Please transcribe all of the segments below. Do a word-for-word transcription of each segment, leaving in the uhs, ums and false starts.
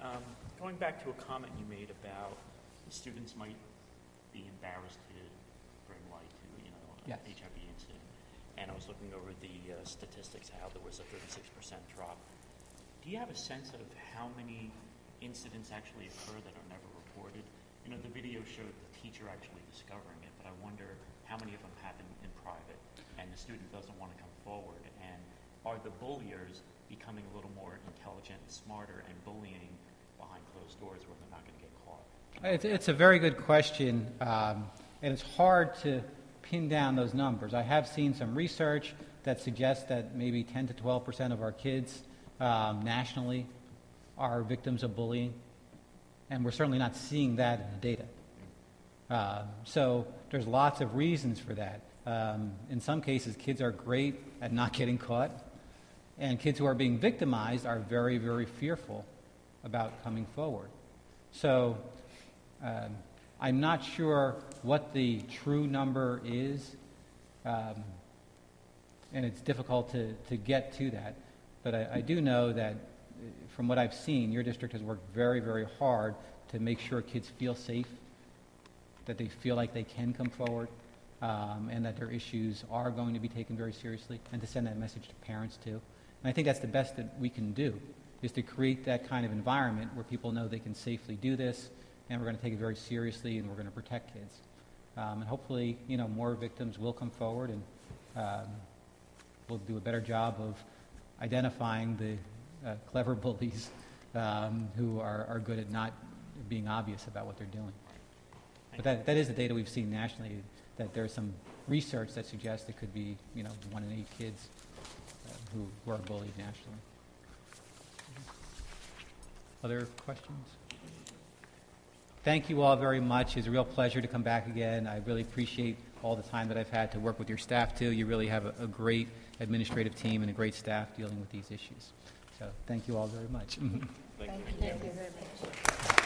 Um, going back to a comment you made about students might be embarrassed to bring light to, you know, Yes. H I V incident, and I was looking over the uh, statistics, how there was a thirty-six percent drop. Do you have a sense of how many incidents actually occur that are never reported? You know, the video showed the teacher actually discovering it, but I wonder how many of them happen in private, and the student doesn't want to come forward, and are the bulliers becoming a little more intelligent and smarter and bullying behind closed doors where they're not going to get caught? It's, it's a very good question, um, and it's hard to pin down those numbers. I have seen some research that suggests that maybe ten to twelve percent of our kids um, nationally are victims of bullying, and we're certainly not seeing that in the data. Uh, so there's lots of reasons for that. Um, in some cases, kids are great at not getting caught, and kids who are being victimized are very, very fearful about coming forward. So um, I'm not sure what the true number is, um, and it's difficult to, to get to that. But I, I do know that uh, from what I've seen, your district has worked very, very hard to make sure kids feel safe, that they feel like they can come forward, um, and that their issues are going to be taken very seriously, and to send that message to parents too. And I think that's the best that we can do, is to create that kind of environment where people know they can safely do this, and we're going to take it very seriously, and we're going to protect kids. Um, and hopefully, you know, more victims will come forward, and um, we'll do a better job of identifying the uh, clever bullies um, who are, are good at not being obvious about what they're doing. But that, that is the data we've seen nationally, that there's some research that suggests it could be, you know, one in eight kids uh, who, who are bullied nationally. Other questions? Thank you all very much. It's a real pleasure to come back again. I really appreciate all the time that I've had to work with your staff, too. You really have a, a great administrative team and a great staff dealing with these issues. So thank you all very much. Thank you. Thank you very much.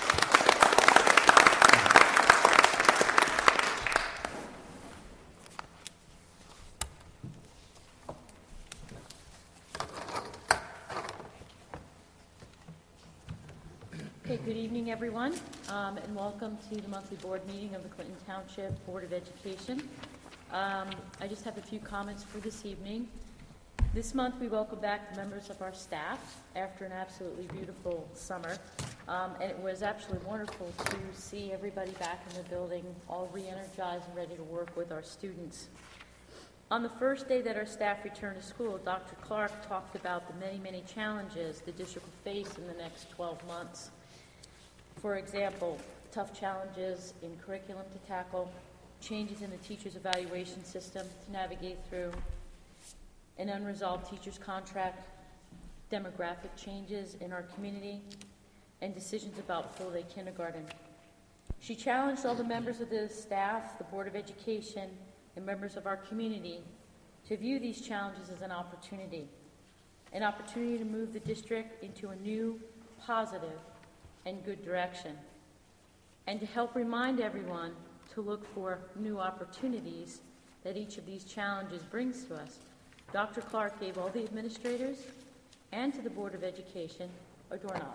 Okay, good evening, everyone, um, and welcome to the monthly board meeting of the Clinton Township Board of Education. Um, I just have a few comments for this evening. This month, we welcome back the members of our staff after an absolutely beautiful summer, um, and it was absolutely wonderful to see everybody back in the building, all re-energized and ready to work with our students. On the first day that our staff returned to school, Doctor Clark talked about the many, many challenges the district will face in the next twelve months. For example, tough challenges in curriculum to tackle, changes in the teacher's evaluation system to navigate through, an unresolved teacher's contract, demographic changes in our community, and decisions about full-day kindergarten. She challenged all the members of the staff, the Board of Education, and members of our community to view these challenges as an opportunity, an opportunity to move the district into a new, positive, and good direction, and to help remind everyone to look for new opportunities that each of these challenges brings to us. Doctor Clark gave all the administrators and to the Board of Education a doorknob.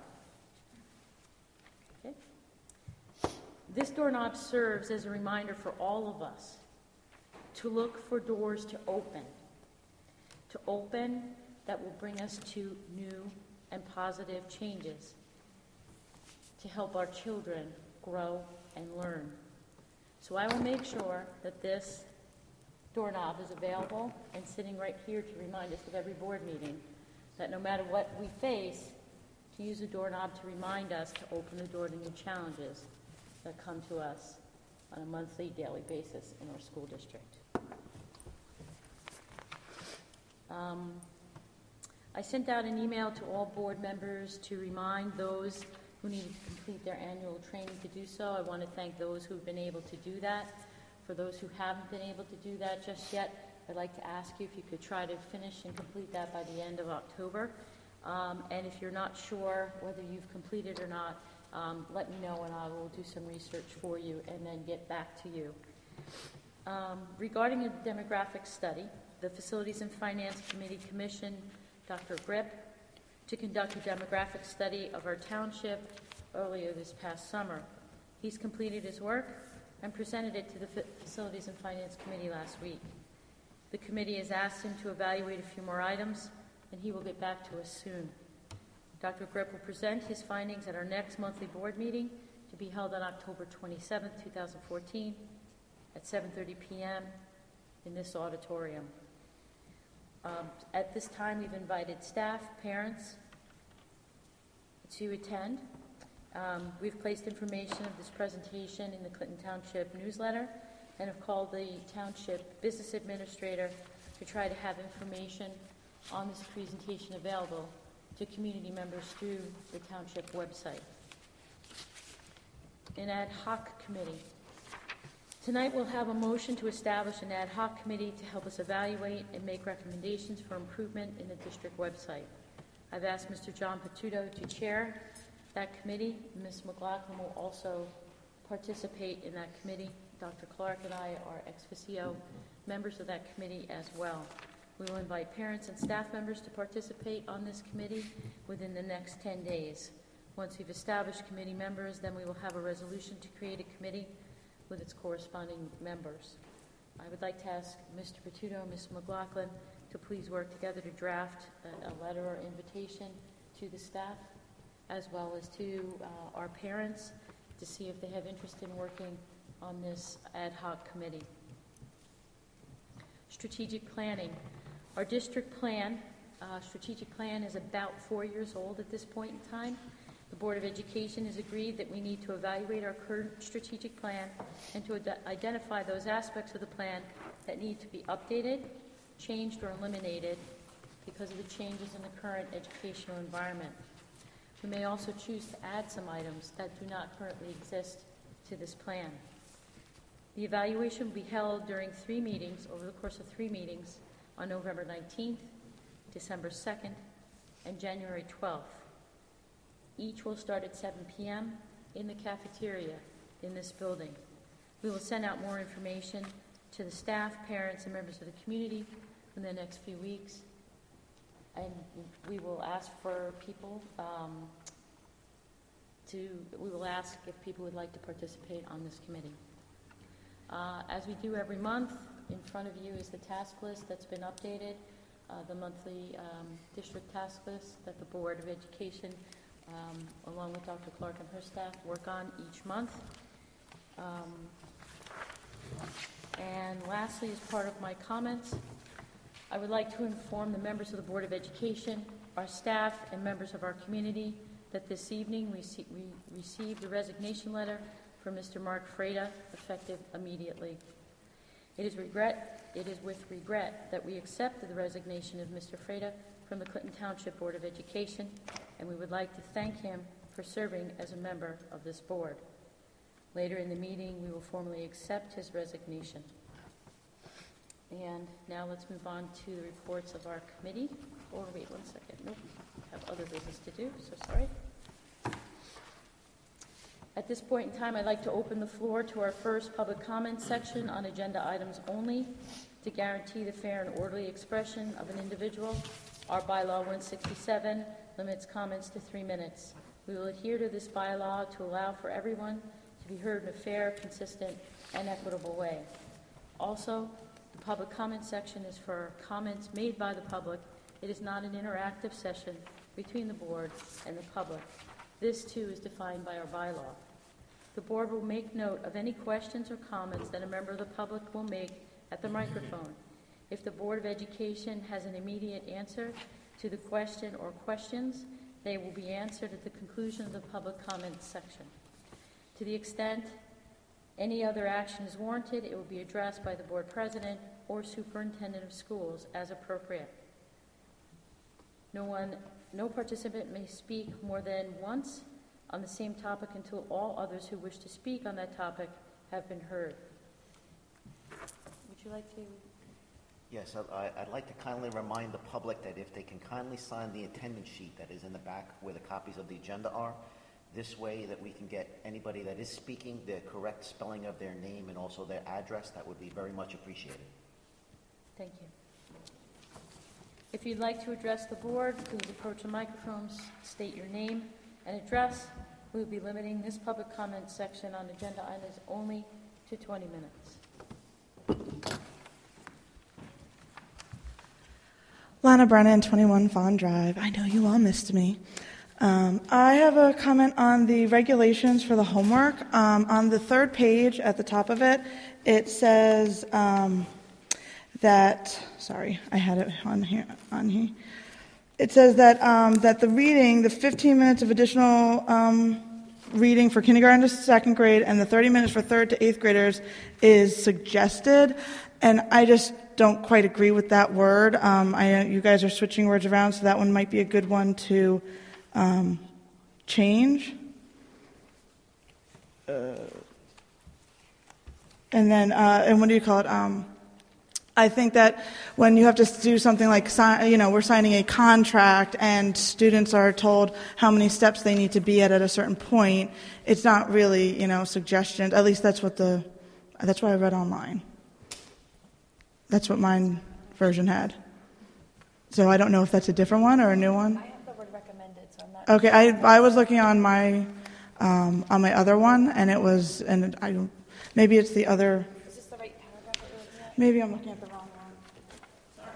Okay? This doorknob serves as a reminder for all of us to look for doors to open, to open that will bring us to new and positive changes, to help our children grow and learn. So I will make sure that this doorknob is available and sitting right here to remind us of every board meeting that no matter what we face, to use a doorknob to remind us to open the door to new challenges that come to us on a monthly, daily basis in our school district. Um, I sent out an email to all board members to remind those who needed to complete their annual training to do so. I want to thank those who've been able to do that. For those who haven't been able to do that just yet, I'd like to ask you if you could try to finish and complete that by the end of October. Um, and if you're not sure whether you've completed or not, um, let me know and I will do some research for you and then get back to you. Um, regarding a demographic study, the Facilities and Finance Committee commissioned Doctor Grip to conduct a demographic study of our township earlier this past summer. He's completed his work and presented it to the Fa- Facilities and Finance Committee last week. The committee has asked him to evaluate a few more items, and he will get back to us soon. Doctor Grip will present his findings at our next monthly board meeting to be held on October twenty-seventh, two thousand fourteen, at seven thirty p.m. in this auditorium. Um, at this time, we've invited staff, parents to attend. Um, we've placed information of this presentation in the Clinton Township newsletter and have called the Township Business Administrator to try to have information on this presentation available to community members through the Township website. An ad hoc committee. Tonight we'll have a motion to establish an ad hoc committee to help us evaluate and make recommendations for improvement in the district website. I've asked Mister John Patuto to chair that committee. Miz McLaughlin will also participate in that committee. Doctor Clark and I are ex officio members of that committee as well. We will invite parents and staff members to participate on this committee within the next ten days. Once we've established committee members, then we will have a resolution to create a committee with its corresponding members. I would like to ask Mister Patuto and Miz McLaughlin to please work together to draft a, a letter or invitation to the staff as well as to uh, our parents to see if they have interest in working on this ad hoc committee. Strategic planning. Our district plan, uh, strategic plan is about four years old at this point in time. The Board of Education has agreed that we need to evaluate our current strategic plan and to ad- identify those aspects of the plan that need to be updated, changed, or eliminated because of the changes in the current educational environment. We may also choose to add some items that do not currently exist to this plan. The evaluation will be held during three meetings, over the course of three meetings, on November nineteenth, December second, and January twelfth. Each will start at seven p.m. in the cafeteria in this building. We will send out more information to the staff, parents, and members of the community in the next few weeks. And we will ask for people um, to, we will ask if people would like to participate on this committee. Uh, as we do every month, in front of you is the task list that's been updated, uh, the monthly um, district task list that the Board of Education, um, along with Doctor Clark and her staff, work on each month. Um, and lastly, as part of my comments, I would like to inform the members of the Board of Education, our staff, and members of our community that this evening we, see, we received a resignation letter from Mister Mark Freda, effective immediately. It is, regret, it is with regret that we accepted the resignation of Mister Freda from the Clinton Township Board of Education, and we would like to thank him for serving as a member of this board. Later in the meeting, we will formally accept his resignation. And now let's move on to the reports of our committee. Or wait one second. Nope. I have other business to do, so sorry. At this point in time, I'd like to open the floor to our first public comment section on agenda items only. To guarantee the fair and orderly expression of an individual, our bylaw one sixty-seven limits comments to three minutes. We will adhere to this bylaw to allow for everyone to be heard in a fair, consistent, and equitable way. Also, the public comment section is for comments made by the public. It is not an interactive session between the board and the public. This, too, is defined by our bylaw. The board will make note of any questions or comments that a member of the public will make at the microphone. If the Board of Education has an immediate answer to the question or questions, they will be answered at the conclusion of the public comment section. To the extent any other action is warranted, it will be addressed by the board president or superintendent of schools as appropriate. No one, no participant may speak more than once on the same topic until all others who wish to speak on that topic have been heard. Would you like to? Yes, I, I'd like to kindly remind the public that if they can kindly sign the attendance sheet that is in the back where the copies of the agenda are, this way that we can get anybody that is speaking the correct spelling of their name and also their address, that would be very much appreciated. Thank you. If you'd like to address the board, please approach the microphone, s- state your name and address. We will be limiting this public comment section on agenda items only to twenty minutes. Lana Brennan, twenty-one Fawn Drive. I know you all missed me. Um, I have a comment on the regulations for the homework. Um, on the third page at the top of it, it says um, that, sorry, I had it on here. On here. It says that um, that the reading, the fifteen minutes of additional um, reading for kindergarten to second grade and the thirty minutes for third to eighth graders is suggested, and I just don't quite agree with that word. Um, I, you guys are switching words around, so that one might be a good one to um, change. Uh, and then, uh, and what do you call it? Um, I think that when you have to do something like, si- you know, we're signing a contract and students are told how many steps they need to be at at a certain point, it's not really, you know, suggestions. At least that's what the, that's what I read online. That's what mine version had. So I don't know if that's a different one or a new one. I have the word recommended, so I'm not. Okay, I I was looking on my um, on my other one, and it was, and I don't. Maybe it's the other. Is this the right paragraph that you're looking at? Maybe I'm looking at the wrong one. Sorry.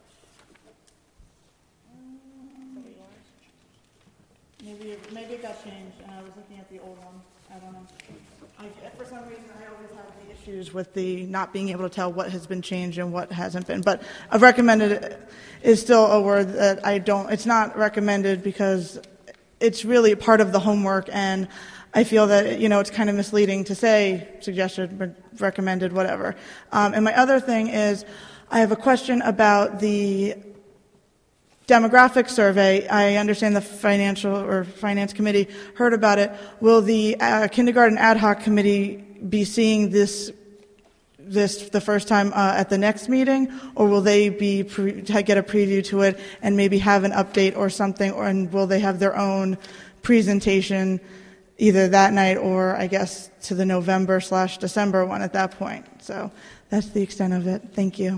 Maybe it, maybe it got changed, and I was looking at the old one. I don't know. I, for some reason, I always have the issues with the not being able to tell what has been changed and what hasn't been. But a recommended is still a word that I don't. It's not recommended because it's really part of the homework, and I feel that, you know, it's kind of misleading to say suggested, recommended, whatever. Um, and my other thing is, I have a question about the demographic survey. I understand the financial or finance committee heard about it. Will the uh, kindergarten ad hoc committee be seeing this this the first time uh, at the next meeting, or will they be pre- get a preview to it and maybe have an update or something, or and will they have their own presentation either that night or I guess to the November slash December one at that point? So that's the extent of it. Thank you.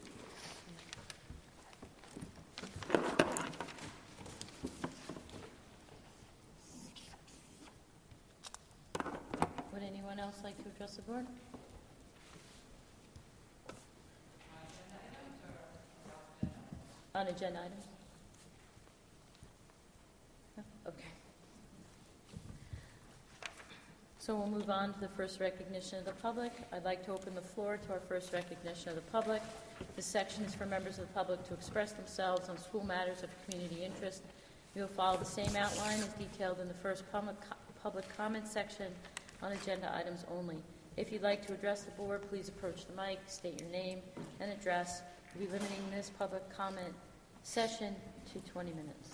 Would anyone else like to address the board? On agenda items? No? Okay. So we'll move on to the first recognition of the public. I'd like to open the floor to our first recognition of the public. This section is for members of the public to express themselves on school matters of community interest. We will follow the same outline as detailed in the first public, public comment section on agenda items only. If you'd like to address the board, please approach the mic, state your name and address. We'll be limiting this public comment session to twenty minutes.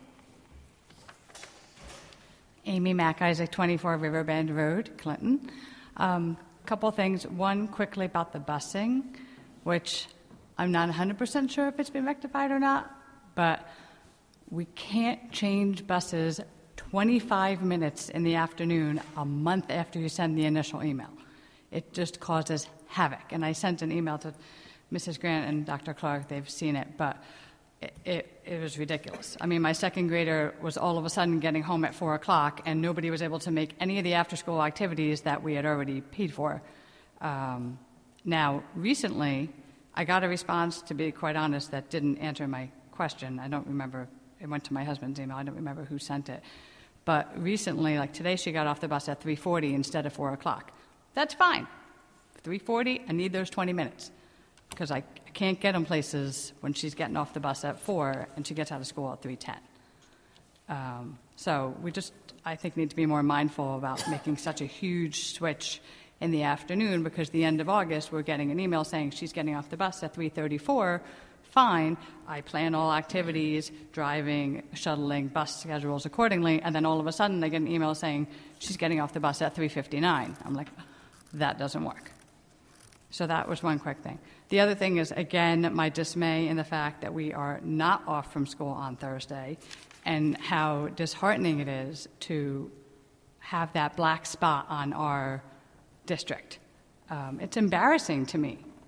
Amy Mac Isaac, twenty-four Riverbend Road, Clinton. A um, couple things. One, quickly about the busing, which I'm not one hundred percent sure if it's been rectified or not, but we can't change buses twenty-five minutes in the afternoon a month after you send the initial email. It just causes havoc. And I sent an email to Missus Grant and Doctor Clark. They've seen it, but it, it, it was ridiculous. I mean, my second grader was all of a sudden getting home at four o'clock, and nobody was able to make any of the after-school activities that we had already paid for. Um, now, recently, I got a response, to be quite honest, that didn't answer my question. I don't remember. It went to my husband's email. I don't remember who sent it. But recently, like today, she got off the bus at three forty instead of four o'clock. That's fine. three forty, I need those twenty minutes because I can't get them places when she's getting off the bus at four and she gets out of school at three ten. Um, so we just, I think, need to be more mindful about making such a huge switch in the afternoon, because the end of August, we're getting an email saying she's getting off the bus at three thirty-four. Fine, I plan all activities, driving, shuttling, bus schedules accordingly, and then all of a sudden I get an email saying she's getting off the bus at three fifty-nine. I'm like, that doesn't work. So that was one quick thing. The other thing is, again, my dismay in the fact that we are not off from school on Thursday, and how disheartening it is to have that black spot on our district. Um, it's embarrassing to me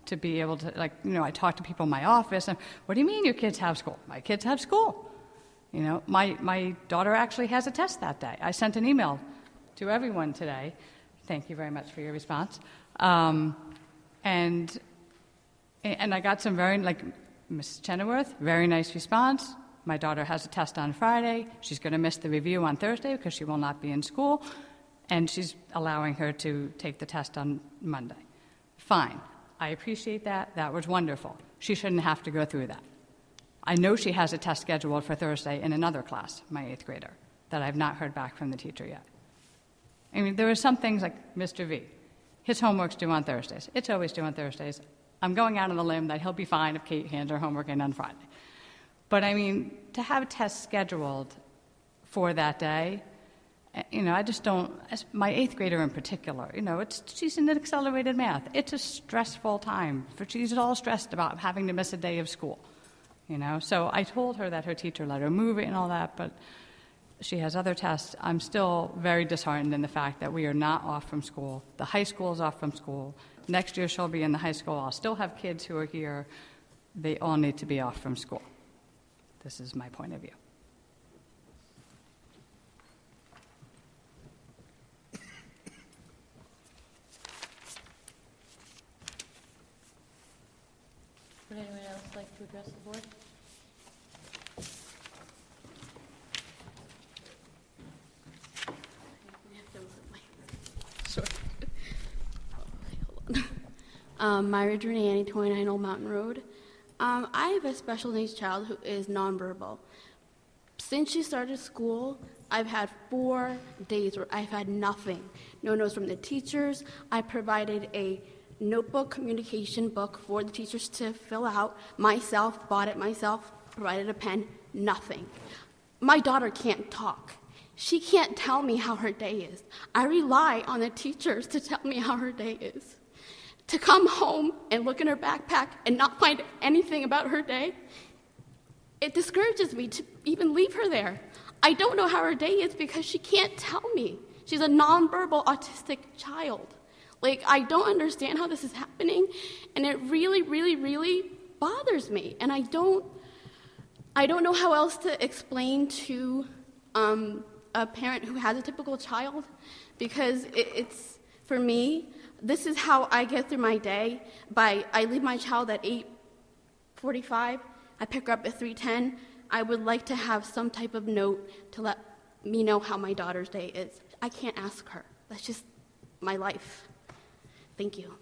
to be able to, like, you know, I talk to people in my office, and what do you mean your kids have school? My kids have school. You know, my, my daughter actually has a test that day. I sent an email to everyone today. Thank you very much for your response. Um, and and I got some very, like, Missus Chenoweth, very nice response. My daughter has a test on Friday. She's going to miss the review on Thursday because she will not be in school. And she's allowing her to take the test on Monday. Fine. I appreciate that. That was wonderful. She shouldn't have to go through that. I know she has a test scheduled for Thursday in another class, my eighth grader, that I've not heard back from the teacher yet. I mean, there are some things like Mister V. His homework's due on Thursdays. It's always due on Thursdays. I'm going out on a limb that he'll be fine if Kate hands her homework in on Friday. But, I mean, to have tests scheduled for that day, you know, I just don't, as my eighth grader in particular, you know, it's, she's in accelerated math. It's a stressful time. For, she's all stressed about having to miss a day of school, you know. So I told her that her teacher let her move it and all that, but she has other tests. I'm still very disheartened in the fact that we are not off from school. The high school is off from school. Next year she'll be in the high school. I'll still have kids who are here. They all need to be off from school. This is my point of view. Would anyone else like to address the board? Sure. Okay, hold on. Um, Myra Drenani, twenty-nine Old Mountain Road. Um, I have a special needs child who is nonverbal. Since she started school, I've had four days where I've had nothing. No notes from the teachers. I provided a notebook communication book for the teachers to fill out. Myself, bought it myself, provided a pen, nothing. My daughter can't talk. She can't tell me how her day is. I rely on the teachers to tell me how her day is. To come home and look in her backpack and not find anything about her day, it discourages me to even leave her there. I don't know how her day is because she can't tell me. She's a nonverbal autistic child. Like, I don't understand how this is happening, and it really, really, really bothers me. And I don't, I don't know how else to explain to um, a parent who has a typical child, because it, it's, for me, this is how I get through my day. By I leave my child at eight forty-five, I pick her up at three ten. I would like to have some type of note to let me know how my daughter's day is. I can't ask her. That's just my life. Thank you.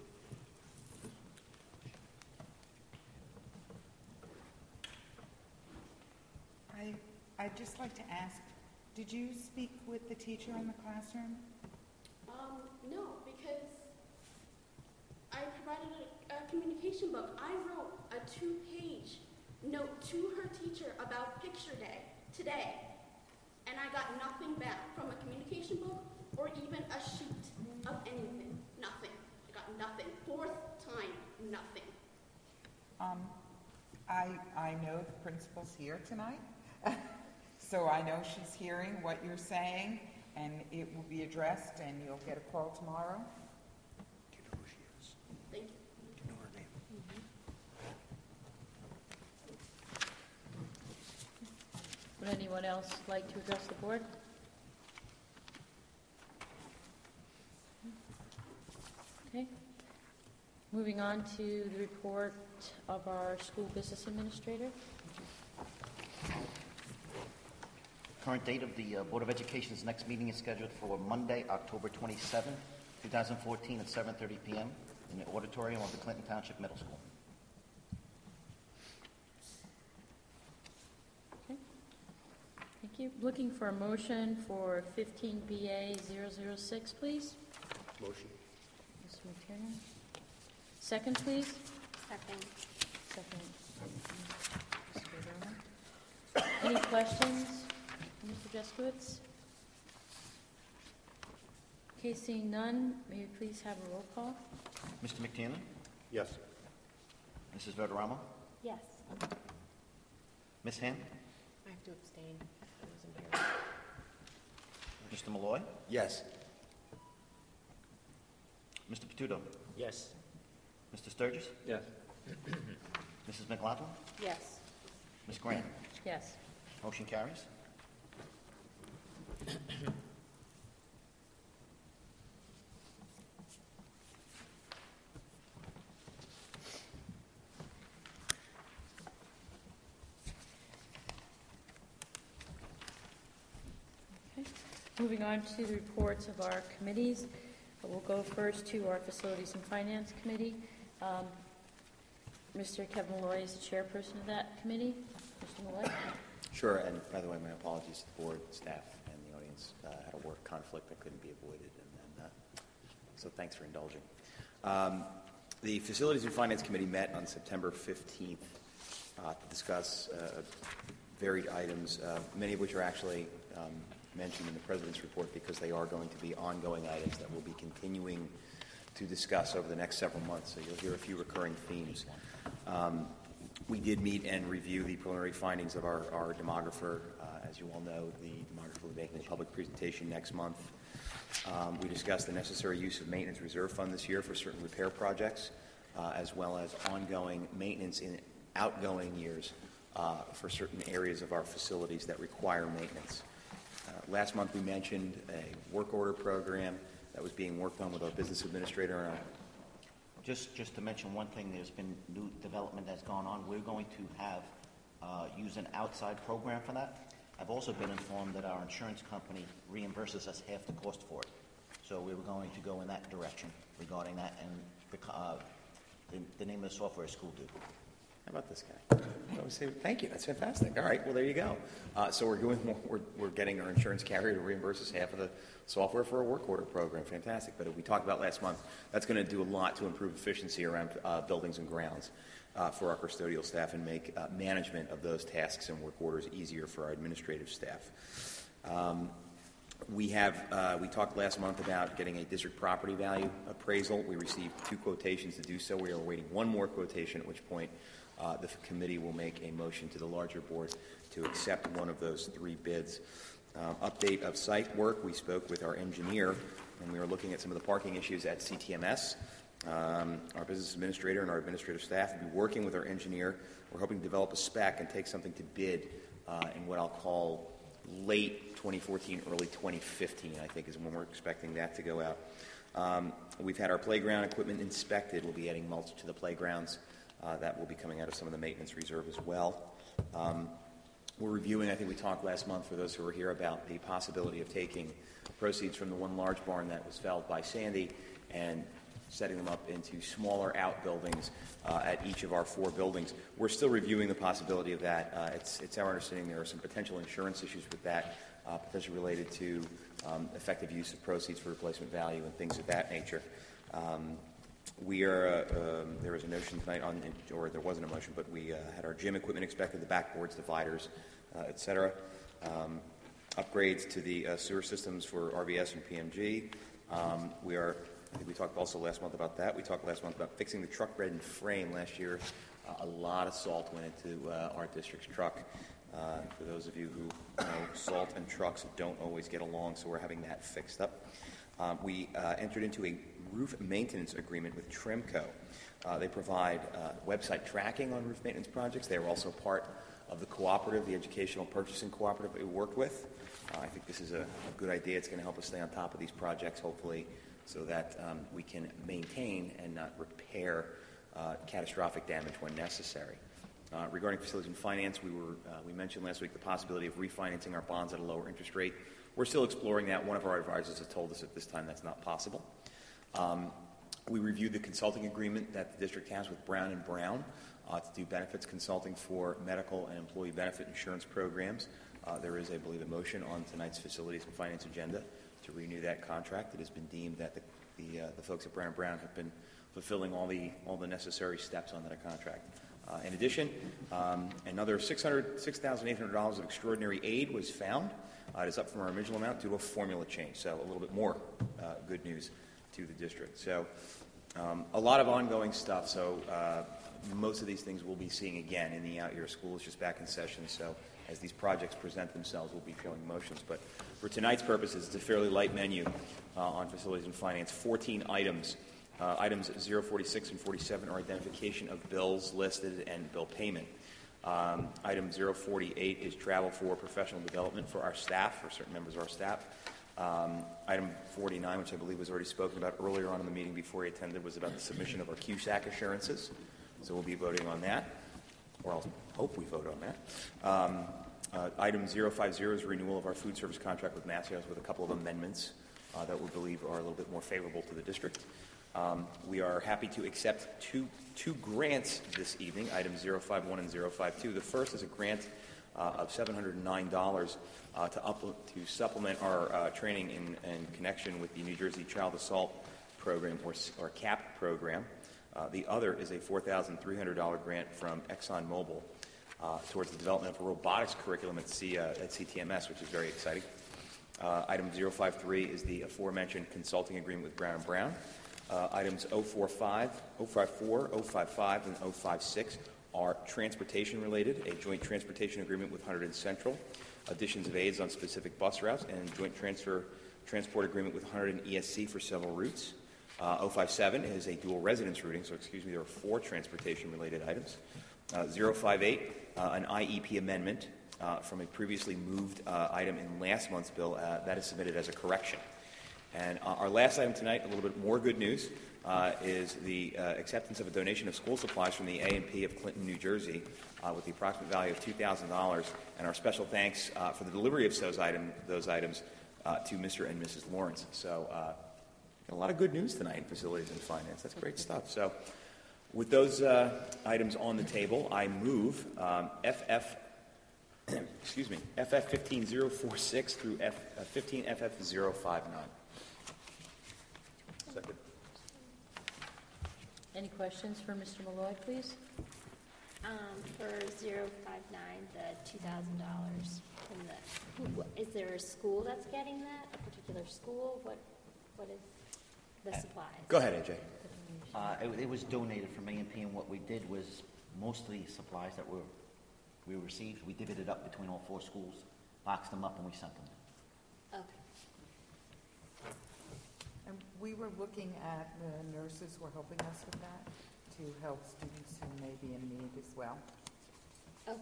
I, I'd just like to ask, did you speak with the teacher in the classroom? Um, no, because I provided a, a communication book. I wrote a two-page note to her teacher about picture day today, and I got nothing back from a communication book or even a sheet of anything. Nothing. I got nothing. Fourth time, nothing. Um, I, I know the principal's here tonight, so I know she's hearing what you're saying, and it will be addressed, and you'll get a call tomorrow. Do you know who she is? Thank you. Do you know her name? Mm-hmm. Would anyone else like to address the board? Okay. Moving on to the report of our school business administrator. Current date of the uh, Board of Education's next meeting is scheduled for Monday, October twenty-seventh, twenty fourteen at seven thirty p.m. in the auditorium of the Clinton Township Middle School. Okay. Thank you. Looking for a motion for fifteen B A zero zero six, please. Motion. Mister McTiernan. Second, please. Second. Second. Mister Verma. Any questions, Mister Jeskowitz? Okay, seeing none, may we please have a roll call? Mister McTiernan? Yes. Missus Verderama? Yes. Miz Hand? I have to abstain. I wasn't here. Mister Malloy? Yes. Mister Patudo? Yes. Mister Sturgis? Yes. Missus McLaughlin? Yes. Miz Grant? Yes. Motion carries. Okay. Moving on to the reports of our committees. We'll go first to our Facilities and Finance Committee. Um, Mister Kevin Malloy is the chairperson of that committee. Mister Malloy? Sure, and by the way, my apologies to the board, staff, and the audience. Uh, had a work conflict that couldn't be avoided, and, and uh, so thanks for indulging. Um, the Facilities and Finance Committee met on September fifteenth uh, to discuss uh, varied items, uh, many of which are actually um, mentioned in the President's report because they are going to be ongoing items that we'll be continuing to discuss over the next several months. So you'll hear a few recurring themes. Um, we did meet and review the preliminary findings of our, our demographer. Uh, as you all know, the demographer will be making a public presentation next month. Um, we discussed the necessary use of maintenance reserve fund this year for certain repair projects, uh, as well as ongoing maintenance in outgoing years uh, for certain areas of our facilities that require maintenance. Uh, last month we mentioned a work order program that was being worked on with our business administrator. And our Just, just to mention one thing, there's been new development that's gone on. We're going to have, uh, use an outside program for that. I've also been informed that our insurance company reimburses us half the cost for it. So we were going to go in that direction regarding that, and the, uh, the, the name of the software is School Dude. How about this guy? I would say, thank you. That's fantastic. All right. Well, there you go. Uh, so we're doing more, we're, we're getting our insurance carrier to reimburse us half of the software for a work order program. Fantastic. But as we talked about last month, that's going to do a lot to improve efficiency around uh, buildings and grounds uh, for our custodial staff and make uh, management of those tasks and work orders easier for our administrative staff. Um, we have uh, we talked last month about getting a district property value appraisal. We received two quotations to do so. We are awaiting one more quotation, at which point Uh, the committee will make a motion to the larger board to accept one of those three bids. Um, update of site work, we spoke with our engineer, and we were looking at some of the parking issues at C T M S. Um, our business administrator and our administrative staff will be working with our engineer. We're hoping to develop a spec and take something to bid uh, in what I'll call late twenty fourteen, early twenty fifteen, I think is when we're expecting that to go out. Um, we've had our playground equipment inspected. We'll be adding mulch to the playgrounds. Uh, that will be coming out of some of the maintenance reserve as well. Um, we're reviewing, I think we talked last month for those who were here, about the possibility of taking proceeds from the one large barn that was felled by Sandy and setting them up into smaller outbuildings uh, at each of our four buildings. We're still reviewing the possibility of that. Uh, it's, it's our understanding there are some potential insurance issues with that, uh, potentially related to um, effective use of proceeds for replacement value and things of that nature. Um, We are, uh, um, there was a notion tonight on, or there wasn't a motion, but we uh, had our gym equipment inspected, the backboards, dividers, uh, et cetera. Um, upgrades to the uh, sewer systems for R V S and P M G. Um, we are, I think we talked also last month about that. We talked last month about fixing the truck bed and frame. Last year, uh, a lot of salt went into uh, our district's truck. Uh, for those of you who know, salt and trucks don't always get along, so we're having that fixed up. Um, we uh, entered into a roof maintenance agreement with Tremco. Uh, they provide uh, website tracking on roof maintenance projects. They are also part of the cooperative, the educational purchasing cooperative that we worked with. Uh, I think this is a, a good idea. It's going to help us stay on top of these projects, hopefully, so that um, we can maintain and not repair uh, catastrophic damage when necessary. Uh, regarding facilities and finance, we were uh, we mentioned last week the possibility of refinancing our bonds at a lower interest rate. We're still exploring that. One of our advisors has told us at this time that's not possible. Um, we reviewed the consulting agreement that the district has with Brown and Brown uh, to do benefits consulting for medical and employee benefit insurance programs. Uh, there is, I believe, a motion on tonight's facilities and finance agenda to renew that contract. It has been deemed that the the, uh, the folks at Brown and Brown have been fulfilling all the all the necessary steps on that contract. Uh, in addition, um, another six thousand eight hundred dollars of extraordinary aid was found. Uh, it is up from our original amount due to a formula change, so a little bit more uh, good news to the district. So um, a lot of ongoing stuff, so uh, most of these things we'll be seeing again in the out year. School is just back in session, so as these projects present themselves, we'll be showing motions. But for tonight's purposes, it's a fairly light menu uh, on facilities and finance, fourteen items Uh, items zero forty-six and forty-seven are identification of bills listed and bill payment. Um, item zero forty-eight is travel for professional development for our staff, for certain members of our staff. Um, item forty-nine, which I believe was already spoken about earlier on in the meeting before he attended, was about the submission of our Q S A C assurances. So we'll be voting on that, or I'll hope we vote on that. Um, uh, item zero fifty is renewal of our food service contract with Massios with a couple of amendments uh, that we believe are a little bit more favorable to the district. Um, we are happy to accept two, two grants this evening, items zero five one and zero five two. The first is a grant uh, of seven hundred nine dollars uh, to, up, to supplement our uh, training in, in connection with the New Jersey Child Assault Program, or, or CAP program. Uh, the other is a four thousand three hundred dollars grant from ExxonMobil uh, towards the development of a robotics curriculum at, C, uh, at C T M S, which is very exciting. Uh, item zero five three is the aforementioned consulting agreement with Brown and Brown. Uh, items zero four five, zero five four, zero five five, and zero five six are transportation related, a joint transportation agreement with Hunterdon Central, additions of aids on specific bus routes, and joint transfer transport agreement with Hunterdon E S C for several routes. Uh, zero five seven is a dual residence routing, so excuse me, there are four transportation related items. Uh, zero five eight, uh, an I E P amendment uh, from a previously moved uh, item in last month's bill uh, that is submitted as a correction. And uh, our last item tonight, a little bit more good news, uh, is the uh, acceptance of a donation of school supplies from the A and P of Clinton, New Jersey, uh, with the approximate value of two thousand dollars. And our special thanks uh, for the delivery of those, item, those items uh, to Mister and Missus Lawrence. So uh, a lot of good news tonight in facilities and finance. That's great stuff. So with those uh, items on the table, I move um, F F, excuse me, F F fifteen zero forty-six through F, uh, fifteen F F zero fifty-nine. Second. Any questions for Mister Malloy, please? Um, for zero five nine, the two thousand dollars, from the, who, is there a school that's getting that, a particular school? What, what is the supplies? Go ahead, A J. Uh, it, it was donated from A and P, and what we did was mostly supplies that were we received. We divvied it up between all four schools, boxed them up, and we sent them. Okay. And we were looking at, the nurses were helping us with that, to help students who may be in need as well. Okay.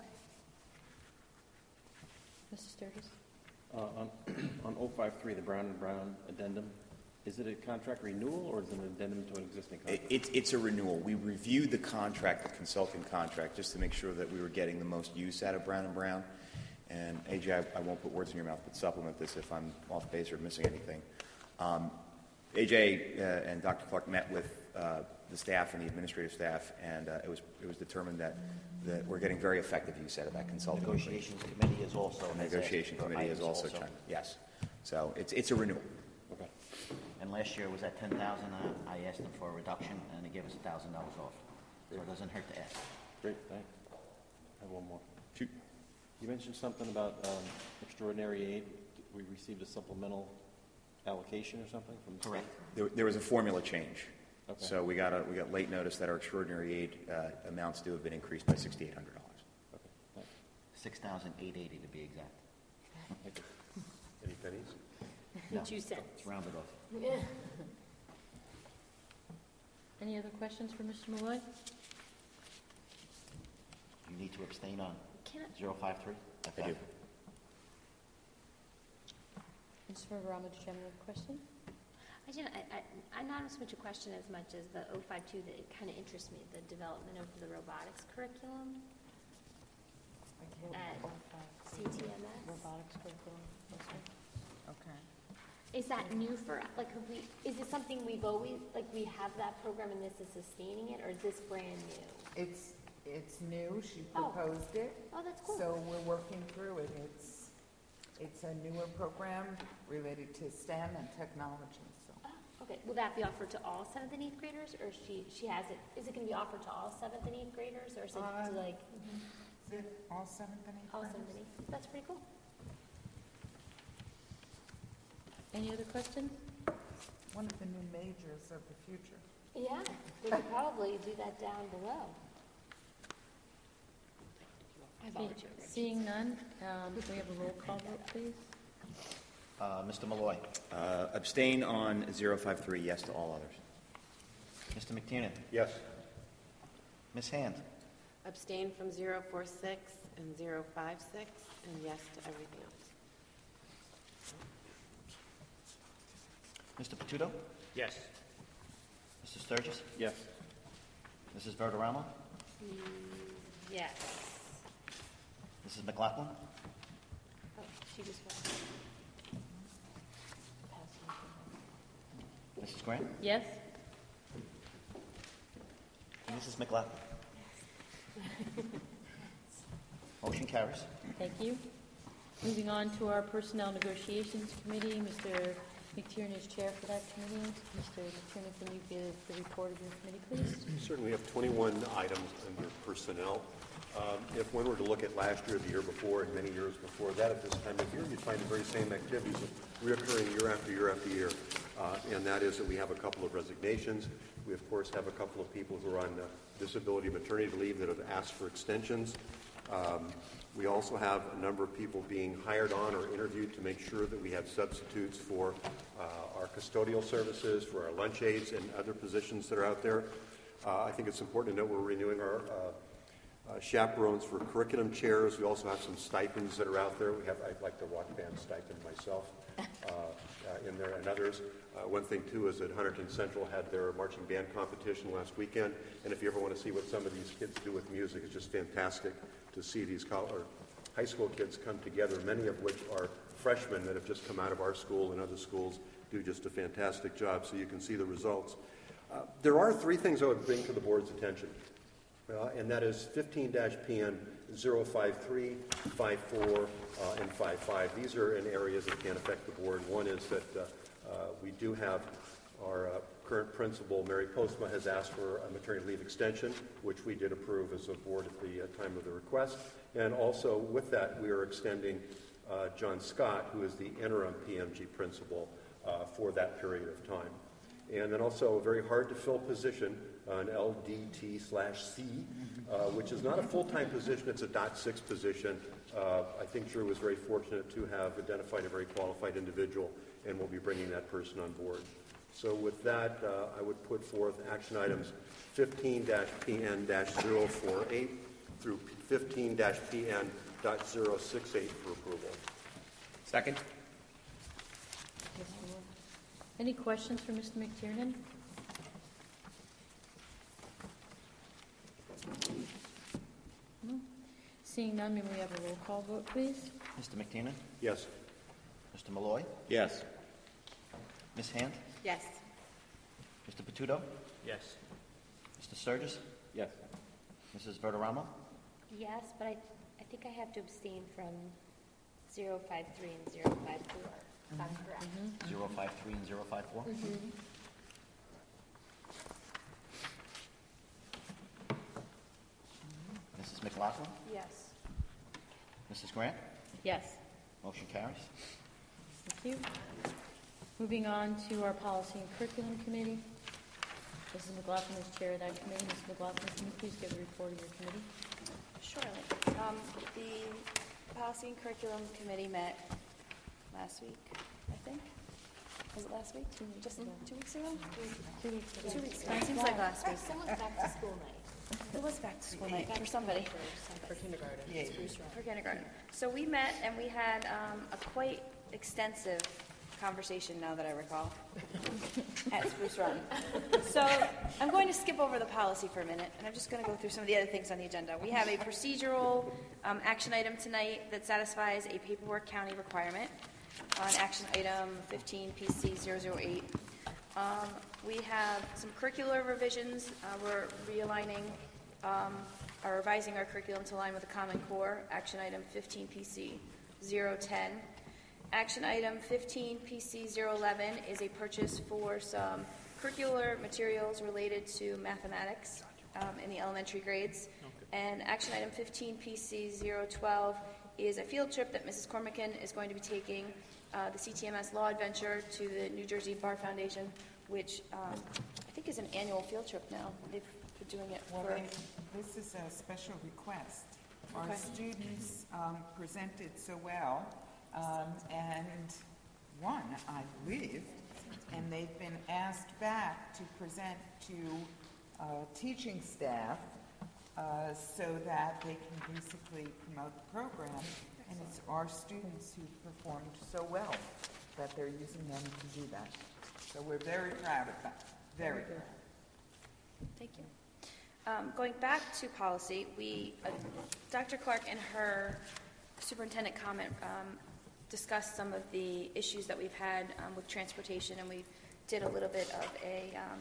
Mister Sturgis? Uh, on, on oh five three, the Brown and Brown addendum, is it a contract renewal or is it an addendum to an existing contract? It, it, it's a renewal. We reviewed the contract, the consulting contract, just to make sure that we were getting the most use out of Brown and Brown. And A J, I, I won't put words in your mouth, but supplement this if I'm off base or missing anything. Um, A J uh, and Doctor Clark met with uh, the staff and the administrative staff, and uh, it was it was determined that, that we're getting very effective use out of that consulting. Negotiations committee is also. The negotiation committee is also, also. Yes. So it's it's a renewal. Okay. And last year was at ten thousand. Uh, I asked them for a reduction, and they gave us a thousand dollars off. So it doesn't hurt to ask. Great. Thanks. I have one more. Shoot. You mentioned something about um, extraordinary aid. We received a supplemental allocation or something from the Correct. state? There, there was a formula change. Okay. So we got a, we got late notice that our extraordinary aid uh, amounts due have been increased by sixty-eight hundred dollars. Okay. Thanks. Six thousand eight eighty to be exact. Thank you. Any pennies? No, Two cents. It's rounded off. Yeah. Any other questions for Mister Malloy? You need to abstain on Can I, zero five three. I do. Mister Verama, did you have another question? I didn't, I, I, I not so much a question as much as the oh five two that it kind of interests me, the development of the robotics curriculum at C T M S. Robotics curriculum. Okay. Is that new for, like, have we, is it something we've always, like, we have that program and this is sustaining it, or is this brand new? It's, it's new, she Oh. proposed it. Oh, that's cool. So we're working through it. It's, it's a newer program related to STEM and technology, so. Oh, okay, will that be offered to all seventh and eighth graders, or she, she has it, is it gonna be offered to all seventh and eighth graders, or is it Uh, to like, Is it all seventh and eighth all graders? seventh and eighth? That's pretty cool. Any other questions? One of the new majors of the future. Yeah, we could probably do that down below. I volunteer. Seeing none, um, can we have a roll call vote, please? Uh, Mister Malloy. Uh, abstain on zero five three, yes to all others. Mister McTiernan? Yes. Miz Hand? Abstain from zero four six and zero five six, and yes to everything else. Mister Patudo? Yes. Mister Sturgis? Yes. Missus Verderama? Mm, yes. Missus McLaughlin? Oh, she just went. Missus Grant? Yes? Missus McLaughlin? Motion carries. Thank you. Moving on to our Personnel Negotiations Committee, Mister McTiernan is chair for that committee. Mister McTiernan, can you give the report of your committee, please? Certainly, we have twenty-one items under personnel. Um, if one were to look at last year, the year before, and many years before that at this time of year, you'd find the very same activities reoccurring year after year after year. Uh, and that is that we have a couple of resignations. We, of course, have a couple of people who are on uh, disability maternity leave that have asked for extensions. Um, we also have a number of people being hired on or interviewed to make sure that we have substitutes for uh, our custodial services, for our lunch aides, and other positions that are out there. Uh, I think it's important to note we're renewing our uh, Uh, chaperones for curriculum chairs. We also have some stipends that are out there. We have, I'd like the rock band stipend myself uh, uh, in there, and others. Uh, one thing, too, is that Hunterdon Central had their marching band competition last weekend, and if you ever want to see what some of these kids do with music, it's just fantastic to see these college, or high school kids come together, many of which are freshmen that have just come out of our school and other schools, do just a fantastic job, so you can see the results. Uh, there are three things I would bring to the board's attention. Uh, and that is fifteen P N zero five three, five four, uh, and five five. These are in areas that can affect the board. One is that uh, uh, we do have our uh, current principal, Mary Postma, has asked for a maternity leave extension, which we did approve as a board at the uh, time of the request. And also with that, we are extending uh, John Scott, who is the interim P M G principal, uh, for that period of time. And then also a very hard-to-fill position, uh, an L D T slash C, uh, which is not a full-time position, it's a dot six position. Uh, I think Drew was very fortunate to have identified a very qualified individual, and we'll be bringing that person on board. So with that, uh, I would put forth action items fifteen P N zero four eight through fifteen P N zero six eight for approval. Second? Any questions for Mister McTiernan? No? Seeing none, may we have a roll call vote, please? Mister McTiernan? Yes. Mister Malloy? Yes. Miz Hand? Yes. Mister Patudo? Yes. Mister Sturgis? Yes. Missus Verderama? Yes, but I, I think I have to abstain from zero five three and zero five four. If I'm correct. zero five three and zero five four? Mm-hmm. Missus McLaughlin? Yes. Missus Grant? Yes. Motion carries. Thank you. Moving on to our Policy and Curriculum Committee. Missus McLaughlin is chair of that committee. Missus McLaughlin, can you please give a report of your committee? Surely. Um, the Policy and Curriculum Committee met last week, I think. Was it last week? Two weeks Just ago. Two weeks ago? Two weeks ago. Two weeks ago. It seems like last week. Someone's back to school night. It was back to school night for somebody. For kindergarten. Yeah. For kindergarten. So we met and we had um, a quite extensive conversation, now that I recall, at Spruce Run. So I'm going to skip over the policy for a minute, and I'm just going to go through some of the other things on the agenda. We have a procedural um, action item tonight that satisfies a paperwork county requirement on action item fifteen P C zero zero eight. Um, we have some curricular revisions. Uh, we're realigning, um, or revising our curriculum to align with the Common Core, action item fifteen P C zero ten. Action item fifteen P C zero eleven is a purchase for some curricular materials related to mathematics um, in the elementary grades. Okay. And action item fifteen P C zero twelve is a field trip that Missus Cormican is going to be taking, uh, the C T M S Law Adventure to the New Jersey Bar Foundation, which um, I think is an annual field trip now. They've been doing it Well, for... they, this is a special request. Our Okay. students um, presented so well, um, and one, I believe, and and they've been asked back to present to uh, teaching staff uh, so that they can basically promote the program. And it's our students who performed so well that they're using them to do that. So we're very proud of that. Very proud. Thank you. Um, going back to policy, we, uh, Doctor Clark in her superintendent comment um, discussed some of the issues that we've had um, with transportation, and we did a little bit of a um,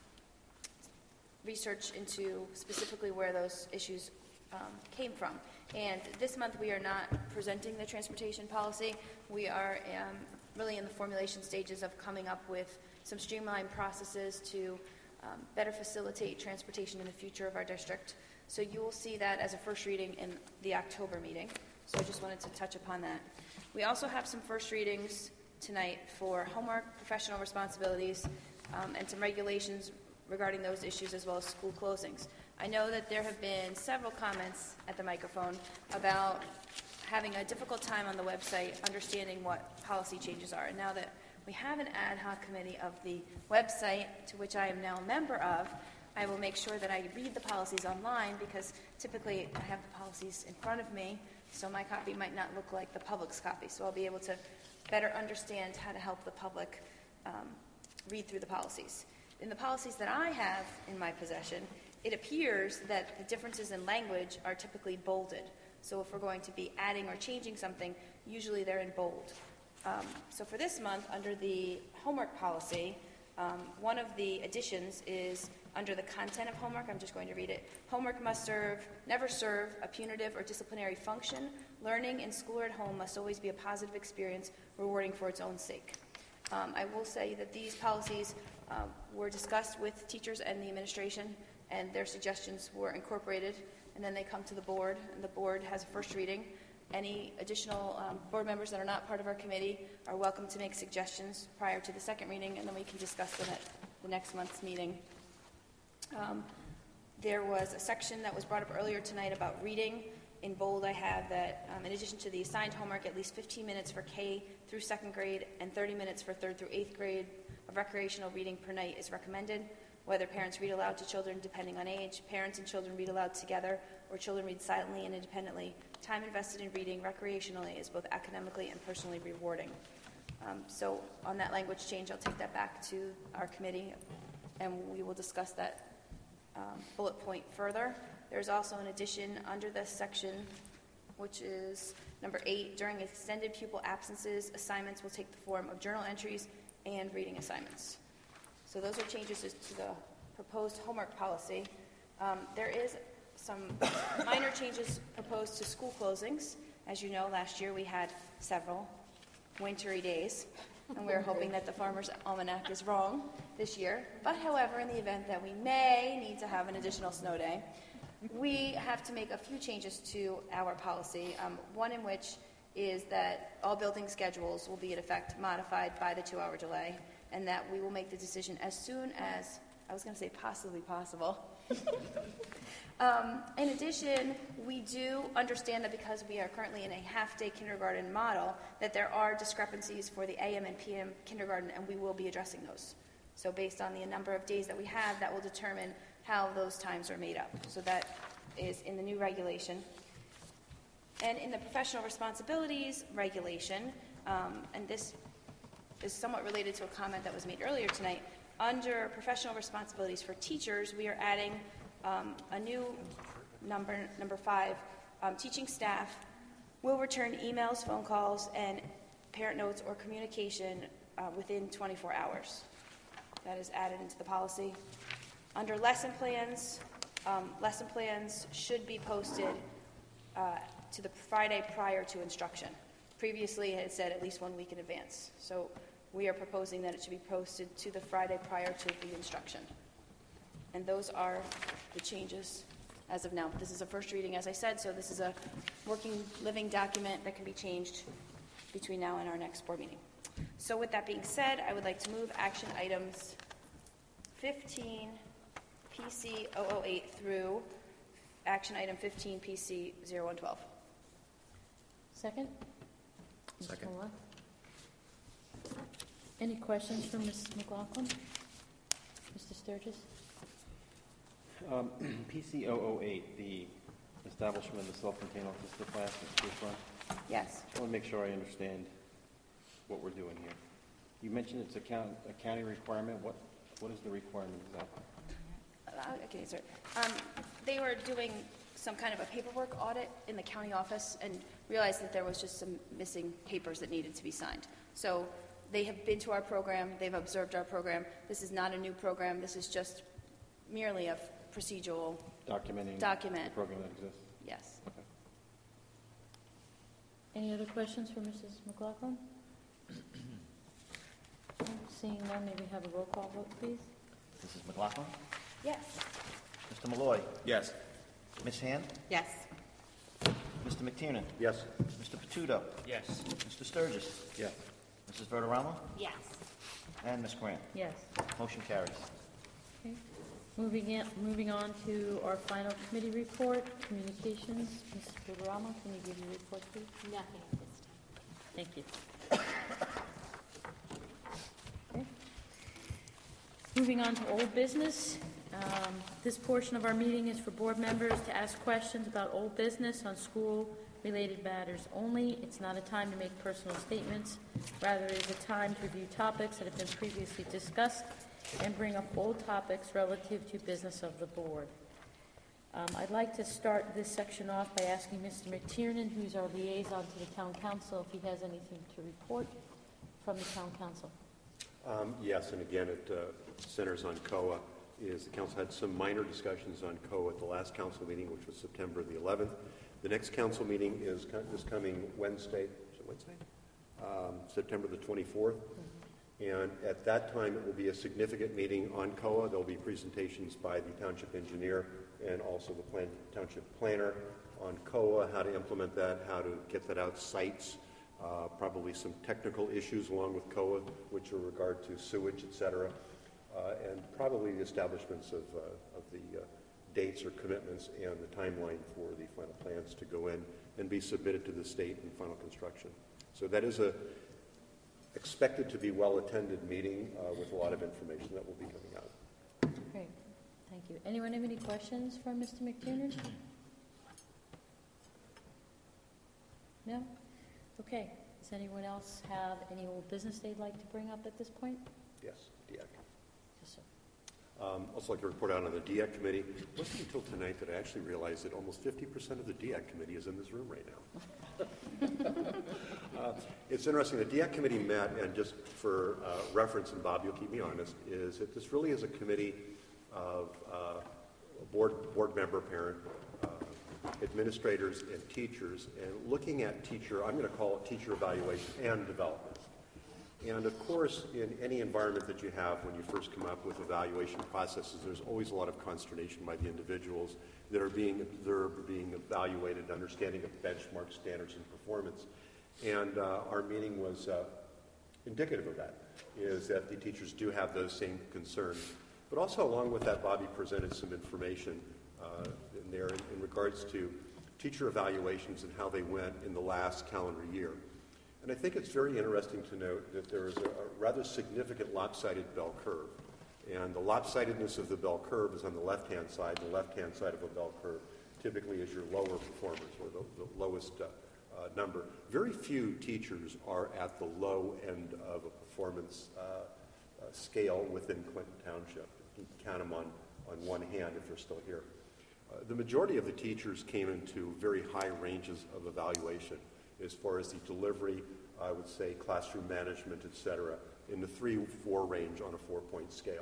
research into specifically where those issues um, came from. And this month we are not presenting the transportation policy. We are um, really in the formulation stages of coming up with some streamlined processes to um, better facilitate transportation in the future of our district. So you will see that as a first reading in the October meeting. So I just wanted to touch upon that. We also have some first readings tonight for homework, professional responsibilities, um, and some regulations regarding those issues, as well as school closings. I know that there have been several comments at the microphone about having a difficult time on the website understanding what policy changes are. And now that we have an ad hoc committee of the website, to which I am now a member of, I will make sure that I read the policies online, because typically I have the policies in front of me, so my copy might not look like the public's copy. So I'll be able to better understand how to help the public um, read through the policies. In the policies that I have in my possession, it appears that the differences in language are typically bolded. So if we're going to be adding or changing something, usually they're in bold. Um, so for this month, under the homework policy, um, one of the additions is under the content of homework. I'm just going to read it. Homework must serve, never serve a punitive or disciplinary function. Learning in school or at home must always be a positive experience, rewarding for its own sake. Um, I will say that these policies uh, were discussed with teachers and the administration, and their suggestions were incorporated, and then they come to the board, and the board has a first reading. Any additional um, board members that are not part of our committee are welcome to make suggestions prior to the second reading, and then we can discuss them at the next month's meeting. Um, there was a section that was brought up earlier tonight about reading. In bold, I have that um, in addition to the assigned homework, at least fifteen minutes for K through second grade and thirty minutes for third through eighth grade of recreational reading per night is recommended. Whether parents read aloud to children depending on age, parents and children read aloud together, or children read silently and independently, time invested in reading recreationally is both academically and personally rewarding. Um, so on that language change, I'll take that back to our committee, and we will discuss that um, bullet point further. There's also an addition under this section, which is number eight. During extended pupil absences, assignments will take the form of journal entries and reading assignments. So those are changes to the proposed homework policy. Um, there is some minor changes proposed to school closings. As you know, last year we had several wintry days, and we're hoping that the Farmer's Almanac is wrong this year. But however, in the event that we may need to have an additional snow day, we have to make a few changes to our policy, um, one in which is that all building schedules will be in effect modified by the two-hour delay, and that we will make the decision as soon as, I was going to say possibly possible. um, in addition, we do understand that because we are currently in a half-day kindergarten model, that there are discrepancies for the A M and P M kindergarten, and we will be addressing those. So based on the number of days that we have, that will determine how those times are made up. So that is in the new regulation. And in the professional responsibilities regulation, um, and this is somewhat related to a comment that was made earlier tonight, under professional responsibilities for teachers, we are adding um, a new number, number five. Um, teaching staff will return emails, phone calls, and parent notes or communication uh, within twenty-four hours. That is added into the policy. Under lesson plans, um, lesson plans should be posted uh, to the Friday prior to instruction. Previously, it had said at least one week in advance. So we are proposing that it should be posted to the Friday prior to the instruction. And those are the changes as of now. This is a first reading, as I said, so this is a working, living document that can be changed between now and our next board meeting. So with that being said, I would like to move action items fifteen P C zero zero eight through action item fifteen P C zero one twelve. Second? Second. Any questions for Missus McLaughlin? Mister Sturgis? Um, P C zero zero eight, the establishment of the self-contained autistic class at Spruce Run. Yes. I want to make sure I understand what we're doing here. You mentioned it's a county, a county requirement. What, what is the requirement exactly? Uh, Okay, sir. Um, They were doing some kind of a paperwork audit in the county office and realized that there was just some missing papers that needed to be signed. So they have been to our program, they've observed our program. This is not a new program, this is just merely a procedural Documenting document. the program that exists? Yes. Okay. Any other questions for Missus McLaughlin? Seeing none, may we have a roll call vote, please? Missus McLaughlin? Yes. Mister Malloy? Yes. Miz Hand? Yes. Mister McTiernan? Yes. Mister Patudo? Yes. Mister Sturgis? Yes. Missus Verderama? Yes. And Miz Grant? Yes. Motion carries. Okay. Moving in, moving on to our final committee report, communications. Missus Bergerama, can you give your report, please? Nothing at this time. Thank you. Okay. Moving on to old business. Um, This portion of our meeting is for board members to ask questions about old business on school-related matters only. It's not a time to make personal statements. Rather, it is a time to review topics that have been previously discussed and bring up old topics relative to business of the board. Um, I'd like to start this section off by asking Mister McTiernan, who's our liaison to the town council, if he has anything to report from the town council. Um, Yes, and again, it uh, centers on C O A. Is the council had some minor discussions on C O A at the last council meeting, which was September the eleventh. The next council meeting is co- this coming Wednesday, is it Wednesday? Um, September the twenty-fourth. And at that time, it will be a significant meeting on C O A. There'll be presentations by the township engineer and also the plan, township planner on C O A, how to implement that, how to get that out, sites, uh, probably some technical issues along with C O A, which are regard to sewage, et cetera, uh, and probably the establishments of, uh, of the uh, dates or commitments and the timeline for the final plans to go in and be submitted to the state in final construction. So that is a expected to be well-attended meeting uh, with a lot of information that will be coming out. Great, thank you. Anyone have any questions for Mister McTiernan? No? Okay. Does anyone else have any old business they'd like to bring up at this point? Yes, D E C. Yes, sir. Um, also like to report out on the D E C committee. It wasn't until tonight that I actually realized that almost fifty percent of the D E C committee is in this room right now. uh, it's interesting. The D E C committee met, and just for uh, reference, and Bob, you'll keep me honest, is that this really is a committee of uh, board board member, parent, uh, administrators, and teachers, and looking at teacher, I'm going to call it teacher evaluation and development. And of course, in any environment that you have when you first come up with evaluation processes, there's always a lot of consternation by the individuals that are being observed, being evaluated, understanding of benchmark standards and performance. And uh, our meeting was uh, indicative of that, is that the teachers do have those same concerns. But also along with that, Bobby presented some information uh, in there in, in regards to teacher evaluations and how they went in the last calendar year. And I think it's very interesting to note that there is a, a rather significant lopsided bell curve. And the lopsidedness of the bell curve is on the left-hand side. The left-hand side of a bell curve typically is your lower performers, or the, the lowest uh, uh, number. Very few teachers are at the low end of a performance uh, uh, scale within Clinton Township. You can count them on, on one hand if they're still here. Uh, the majority of the teachers came into very high ranges of evaluation as far as the delivery, I would say classroom management, et cetera, in the three, four range on a four-point scale.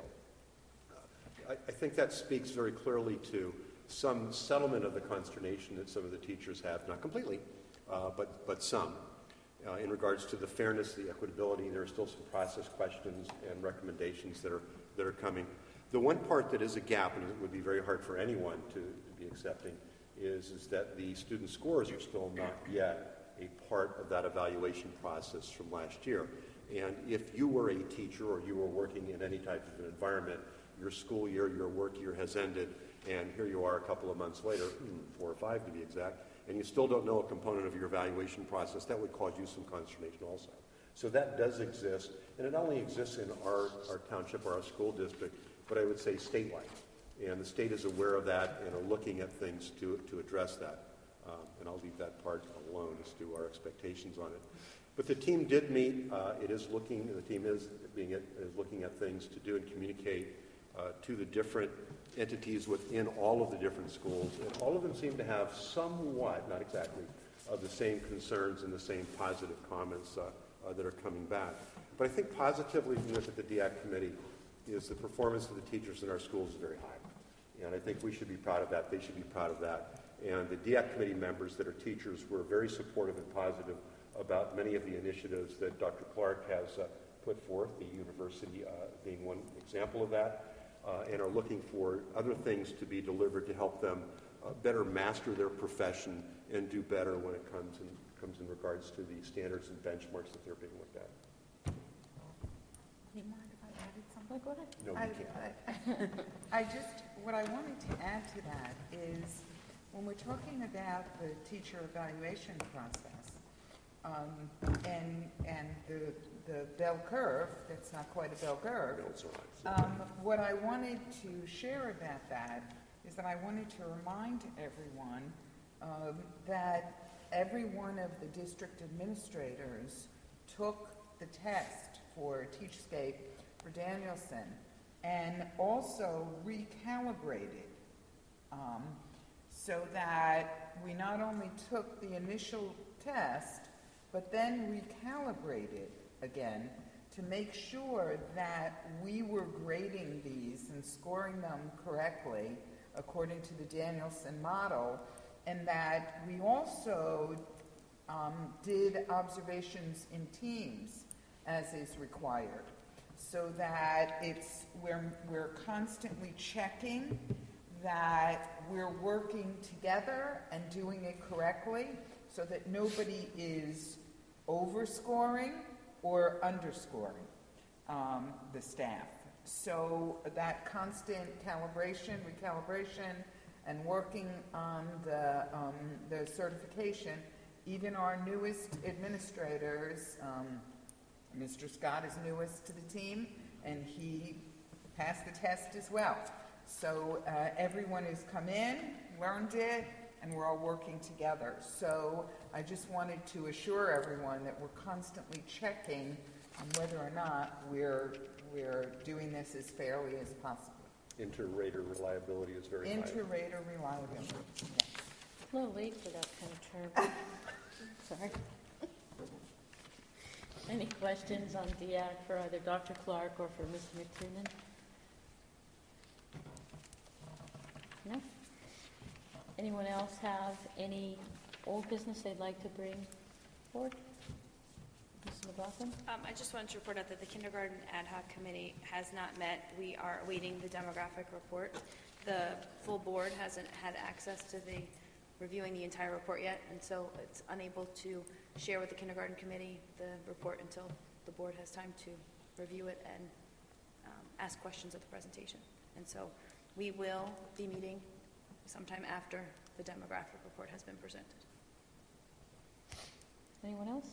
Uh, I, I think that speaks very clearly to some settlement of the consternation that some of the teachers have, not completely, uh, but, but some. Uh, in regards to the fairness, the equitability, there are still some process questions and recommendations that are, that are coming. The one part that is a gap, and it would be very hard for anyone to, to be accepting, is, is that the student scores are still not yet a part of that evaluation process from last year. And if you were a teacher or you were working in any type of an environment, your school year, your work year has ended, and here you are a couple of months later, four or five to be exact, and you still don't know a component of your evaluation process, that would cause you some consternation also. So that does exist, and it not only exists in our, our township or our school district, but I would say statewide. And the state is aware of that and are looking at things to, to address that. Um, and I'll leave that part alone as to our expectations on it. But the team did meet. Uh, it is looking, the team is, being, is looking at things to do and communicate uh, to the different entities within all of the different schools. And all of them seem to have somewhat, not exactly, of the same concerns and the same positive comments uh, uh, that are coming back. But I think positively from this at the D A C committee is the performance of the teachers in our schools is very high. And I think we should be proud of that. They should be proud of that. And the D A C committee members that are teachers were very supportive and positive about many of the initiatives that Doctor Clark has uh, put forth, the university uh, being one example of that, uh, and are looking for other things to be delivered to help them uh, better master their profession and do better when it comes in, comes in regards to the standards and benchmarks that they're being looked at. Do you mind if I added something? Go ahead. No, I, you can't. I, I just, what I wanted to add to that is when we're talking about the teacher evaluation process, um, and and the the bell curve, that's not quite a bell curve. No, it's not. Um, what I wanted to share about that is that I wanted to remind everyone um, that every one of the district administrators took the test for Teachscape for Danielson and also recalibrated um, so that we not only took the initial test but then recalibrated again to make sure that we were grading these and scoring them correctly according to the Danielson model, and that we also um, did observations in teams as is required, so that it's we're, we're constantly checking that we're working together and doing it correctly so that nobody is overscoring or underscoring um, the staff. So that constant calibration, recalibration, and working on the, um, the certification, even our newest administrators, um, Mister Scott is newest to the team, and he passed the test as well. So uh, everyone has come in, learned it, and we're all working together. So I just wanted to assure everyone that we're constantly checking on whether or not we're we're doing this as fairly as possible. Inter-rater reliability is very high. Inter-rater reliability. Yes. A little late for that kind of term. Sorry. Any questions on D A C for either Doctor Clark or for Mister McTiernan? No? Anyone else have any old business they'd like to bring forward? Mister McLaughlin? Um, I just wanted to report out that the kindergarten ad hoc committee has not met. We are awaiting the demographic report. The full board hasn't had access to the reviewing the entire report yet, and so it's unable to share with the kindergarten committee the report until the board has time to review it and um, ask questions at the presentation. And so we will be meeting sometime after the demographic report has been presented. Anyone else?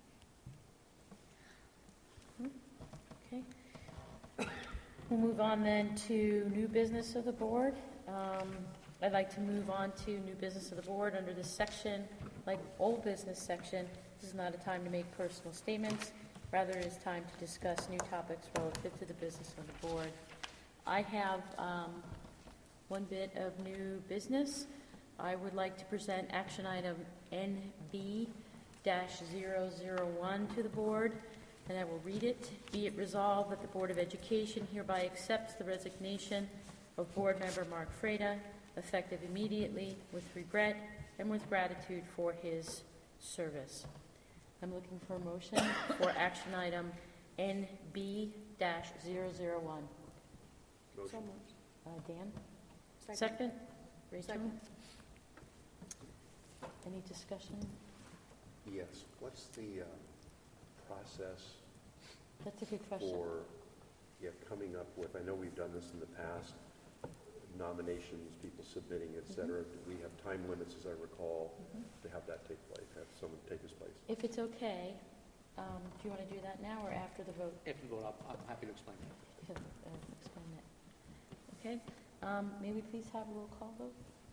Okay. We'll move on then to new business of the board. Um, I'd like to move on to new business of the board under this section, like old business section. This is not a time to make personal statements. Rather, it is time to discuss new topics relative to the business of the board. I have um, one bit of new business. I would like to present action item N B zero zero one to the board, and I will read it. Be it resolved that the Board of Education hereby accepts the resignation of board member Mark Freda, effective immediately, with regret and with gratitude for his service. I'm looking for a motion for action item N B zero zero one. Motion. Uh, Dan? Second. Second? Rachel? Second. Any discussion? Yes. What's the uh, process That's a good question. for yeah, coming up with, I know we've done this in the past, nominations, people submitting, et cetera. Do we have time limits, as I recall, Mhm. to have that take place, have someone take his place? If it's okay, Um, Do you want to do that now or after the vote? After the vote, I'm, I'm happy to explain that. To, uh, explain that. Okay. Um, May we please have a roll call vote?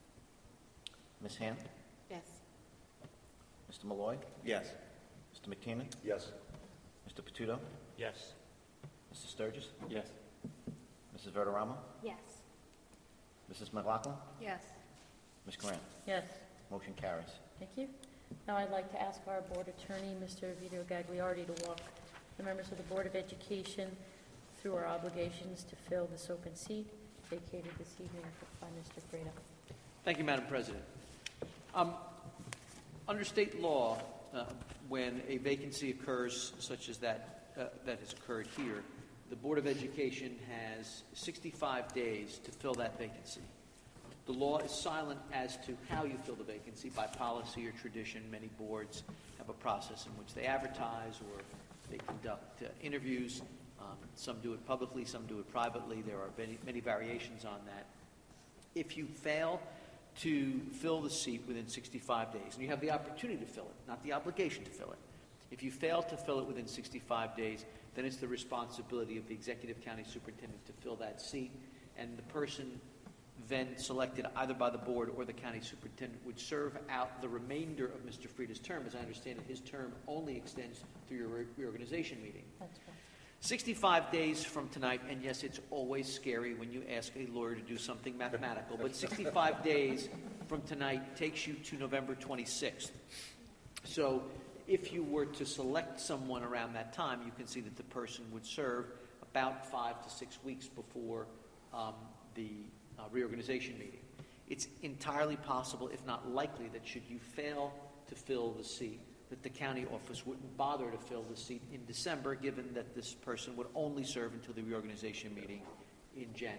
Miz Hand? Yes. Mister Malloy? Yes. Mister McTiernan? Yes. Mister Patudo? Yes. Mister Sturgis? Yes. Missus Verderama? Yes. Missus McLaughlin? Yes. Miz Grant? Yes. Motion carries. Thank you. Now I'd like to ask our board attorney, Mister Vito Gagliardi, to walk the members of the Board of Education through our obligations to fill this open seat vacated this evening by Mister Freda. Thank you, Madam President. Um, under state law, uh, when a vacancy occurs, such as that uh, that has occurred here, the Board of Education has sixty-five days to fill that vacancy. The law is silent as to how you fill the vacancy. By policy or tradition, many boards have a process in which they advertise or they conduct uh, interviews. Um, some do it publicly, some do it privately. There are many, many variations on that. If you fail to fill the seat within sixty-five days, and you have the opportunity to fill it, not the obligation to fill it. If you fail to fill it within sixty-five days, then it's the responsibility of the executive county superintendent to fill that seat, and the person then selected either by the board or the county superintendent would serve out the remainder of Mister Frieda's term. As I understand it, his term only extends through your re- reorganization meeting. That's right. sixty-five days from tonight, and yes, it's always scary when you ask a lawyer to do something mathematical, but sixty-five days from tonight takes you to November twenty-sixth. So if you were to select someone around that time, you can see that the person would serve about five to six weeks before um, the uh, reorganization meeting. It's entirely possible, if not likely, that should you fail to fill the seat, that the county office wouldn't bother to fill the seat in December, given that this person would only serve until the reorganization meeting in January.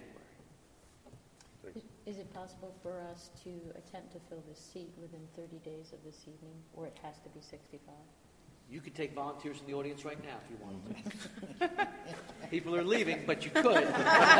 Is it possible for us to attempt to fill this seat within thirty days of this evening, or it has to be sixty-five? You could take volunteers in the audience right now if you wanted to. People are leaving, but you could.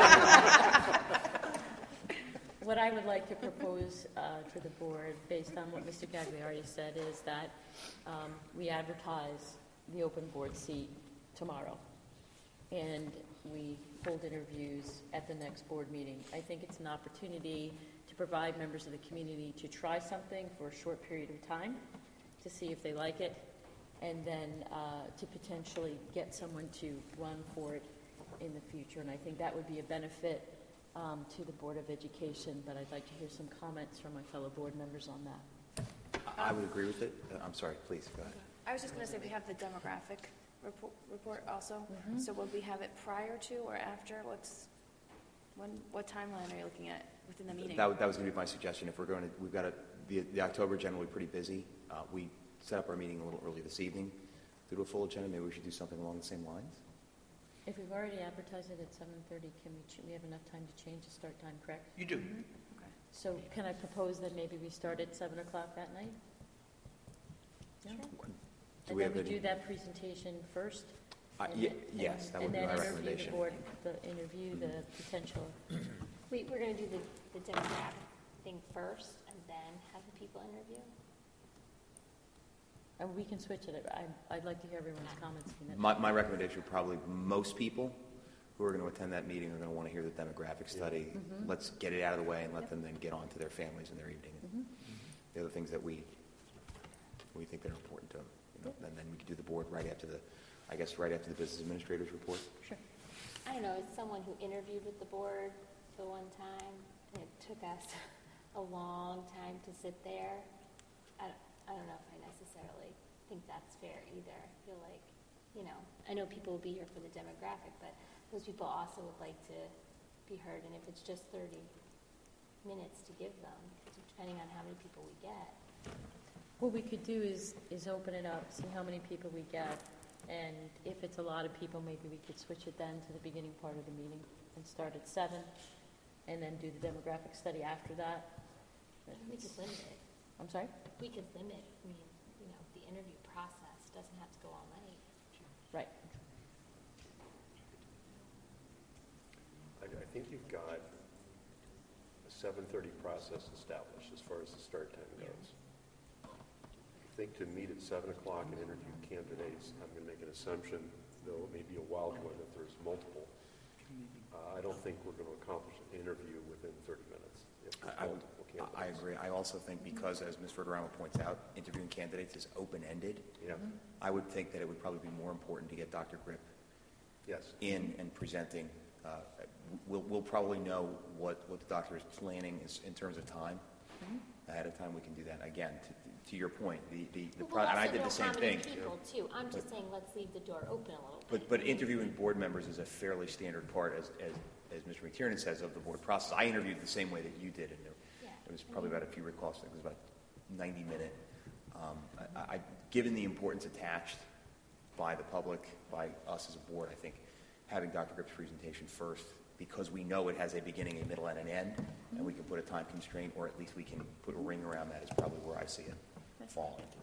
What I would like to propose uh, to the board, based on what Mister Gagliardi said, is that um, we advertise the open board seat tomorrow, and we hold interviews at the next board meeting. I think it's an opportunity to provide members of the community to try something for a short period of time, to see if they like it, and then uh, to potentially get someone to run for it in the future. And I think that would be a benefit Um, to the Board of Education, but I'd like to hear some comments from my fellow board members on that. I would agree with it. Uh, I'm sorry, please, go ahead. I was just going to say, we have the demographic report, report also. Mhm. So will we have it prior to or after? What's, when, what timeline are you looking at within the meeting? That, that was going to be my suggestion. If we're going to, we've got a, the, the October generally pretty busy. Uh, we set up our meeting a little early this evening to do a full agenda. Maybe we should do something along the same lines. If we've already advertised it at seven thirty, can we, ch- we have enough time to change the start time, correct? You do. Okay. So can I propose that maybe we start at seven o'clock that night? No? Do And we then have we any- do that presentation first? Uh, and ye- then- yes, that would be my And recommendation. then interview the board, the, interview the potential. We, we're gonna do the, the demographic thing first and then have the people interview? And we can switch it. I, I'd like to hear everyone's comments. on that. My, my recommendation would probably, most people who are going to attend that meeting are going to want to hear the demographic study. Mhm. Let's get it out of the way and let Yep. them then get on to their families and their evening. Mhm. The other things that we, we think that are important to them. You know, and then we could do the board right after the, I guess, right after the business administrator's report. Sure. I don't know, as someone who interviewed with the board the one time, and it took us a long time to sit there. I, don't- I don't know if I necessarily think that's fair either. I feel like, you know, I know people will be here for the demographic, but those people also would like to be heard, and if it's just thirty minutes to give them, depending on how many people we get. What we could do is, is open it up, see how many people we get, and if it's a lot of people, maybe we could switch it then to the beginning part of the meeting and start at seven, and then do the demographic study after that. We could limit it. I'm sorry? We could limit, I mean, you know, the interview process doesn't have to go all night. Right. I, I think you've got a seven thirty process established as far as the start time goes. think to meet at seven o'clock and interview candidates, I'm going to make an assumption, though it may be a wild one, that there's multiple. Uh, I don't think we're going to accomplish an interview within thirty minutes. If there's I, I, would, multiple candidates. I agree. I also think because, as Miz Verderamo points out, interviewing candidates is open-ended. Yeah. I would think that it would probably be more important to get Doctor Grip yes. in and presenting. Uh, we'll, we'll probably know what, what the doctor is planning is in terms of time. Mm-hmm. Ahead of time, we can do that. Again, to, to your point, the, the, the We'll pro- and I also did know the same how many thing. people, too. I'm just saying, let's leave the door open a little bit. But, but interviewing board members is a fairly standard part, as, as, as Mister McTiernan says, of the board process. I interviewed the same way that you did, and there, Yeah. it was probably about, if you recall, it was about ninety minute. Um, I, I, given the importance attached by the public, by us as a board, I think having Doctor Grip's presentation first, because we know it has a beginning, a middle, and an end, and we can put a time constraint, or at least we can put a ring around that, is probably where I see it falling into.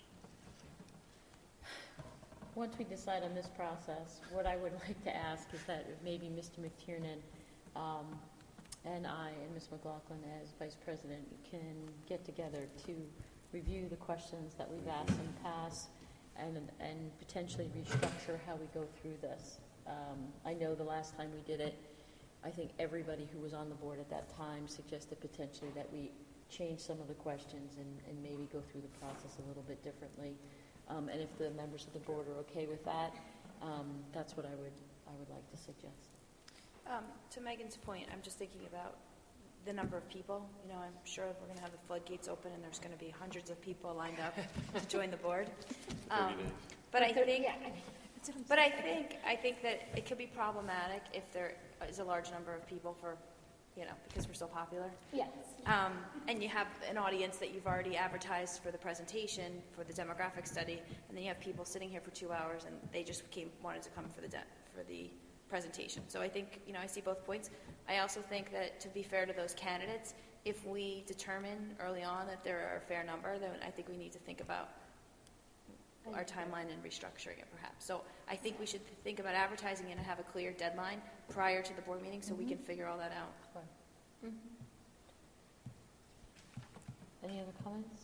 Once we decide on this process, what I would like to ask is that maybe Mister McTiernan um, and I and Miz McLaughlin as Vice President can get together to review the questions that we've asked in the past and, and potentially restructure how we go through this. Um, I know the last time we did it, I think everybody who was on the board at that time suggested potentially that we change some of the questions and, and maybe go through the process a little bit differently. Um, and if the members of the board are okay with that, um, that's what I would I would like to suggest. Um, to Megan's point, I'm just thinking about the number of people. You know, I'm sure we're going to have the floodgates open and there's going to be hundreds of people lined up to join the board. Um, but I think, but I think, I think that it could be problematic if there is a large number of people for, you know, because we're so popular. Yes. Um, and you have an audience that you've already advertised for the presentation, for the demographic study, and then you have people sitting here for two hours and they just came, wanted to come for the de- for the presentation. So I think, you know, I see both points. I also think that to be fair to those candidates, if we determine early on that there are a fair number, then I think we need to think about our timeline and restructuring it perhaps. So I think we should think about advertising and have a clear deadline prior to the board meeting so mm-hmm. we can figure all that out. Mm-hmm. Any other comments?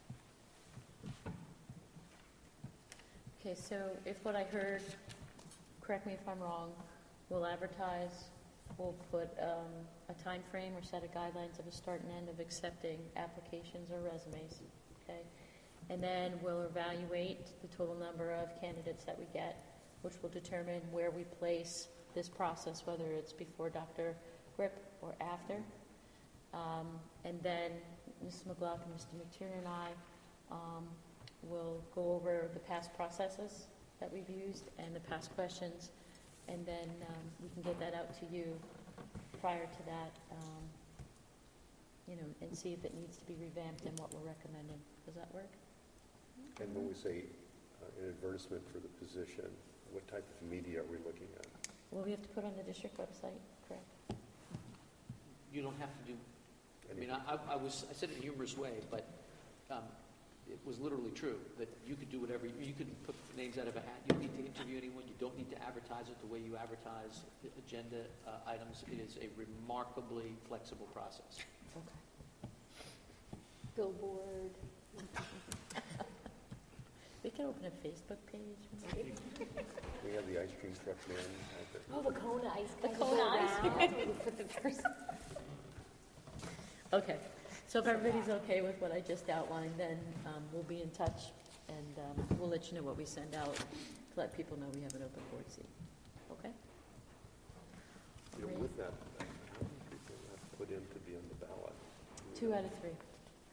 Okay, so if what I heard, correct me if I'm wrong, we'll advertise, we'll put um, a time frame or set of guidelines of a start and end of accepting applications or resumes, okay? And then we'll evaluate the total number of candidates that we get, which will determine where we place this process, whether it's before Doctor Grip or after. Um, and then Missus McLaughlin, Mister McTiernan, and I um, will go over the past processes that we've used and the past questions, and then um, we can get that out to you prior to that, um, you know, and see if it needs to be revamped and what we're recommending. Does that work? And when we say uh, an advertisement for the position, what type of media are we looking at? Well, we have to put on the district website, correct? You don't have to do, I mean, I, I was, I said it in a humorous way, but um, it was literally true, that you could do whatever, you could put names out of a hat. You don't need to interview anyone. You don't need to advertise it the way you advertise the agenda uh, items. It is a remarkably flexible process. Okay. Billboard. We can open a Facebook page. Maybe. We have the ice cream truck man out there. Oh, the Kona ice The cream. Kona ice cream. We put the person. Okay, so if everybody's okay with what I just outlined, then um, we'll be in touch, and um, we'll let you know what we send out to let people know we have an open board seat. Okay? You know, with that, how many people have put in to be on the ballot? Two out of three.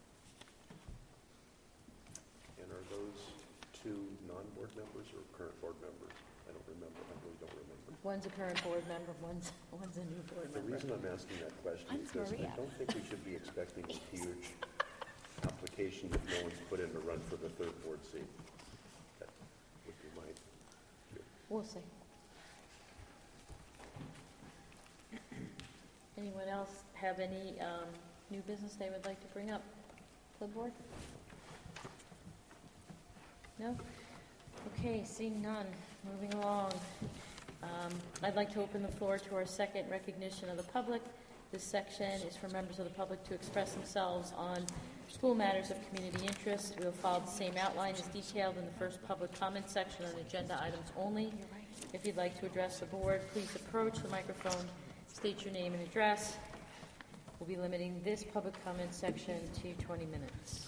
And are those two non-board members or current board members? I don't remember. I really don't remember. One's a current board member, one's one's a new board The member. reason I'm asking that question I'm is because Maria. I don't think we should be expecting a huge application that no one's put in to run for the third board seat. That would be my view. We'll see. Anyone else have any um, new business they would like to bring up to the board? No? Okay, seeing none, moving along. Um, I'd like to open the floor to our second recognition of the public. This section is for members of the public to express themselves on For school matters of community interest, we will follow the same outline as detailed in the first public comment section on agenda items only. If you'd like to address the board, please approach the microphone, state your name and address. We'll be limiting this public comment section to twenty minutes.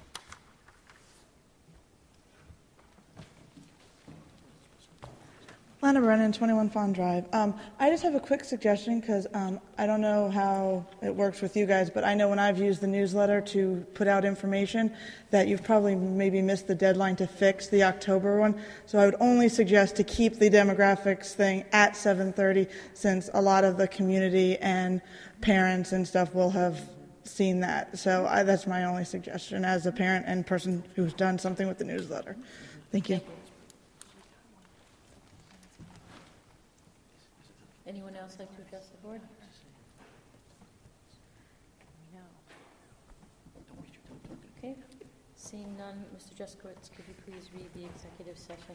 Lana Brennan, twenty-one Fawn Drive. Um, I just have a quick suggestion because um, I don't know how it works with you guys, but I know when I've used the newsletter to put out information that you've probably maybe missed the deadline to fix the October one. So I would only suggest to keep the demographics thing at seven thirty since a lot of the community and parents and stuff will have seen that. So I, that's my only suggestion as a parent and person who's done something with the newsletter. Thank you. Anyone else like to address the board? Okay. Seeing none, Mister Juskowitz, could you please read the executive session?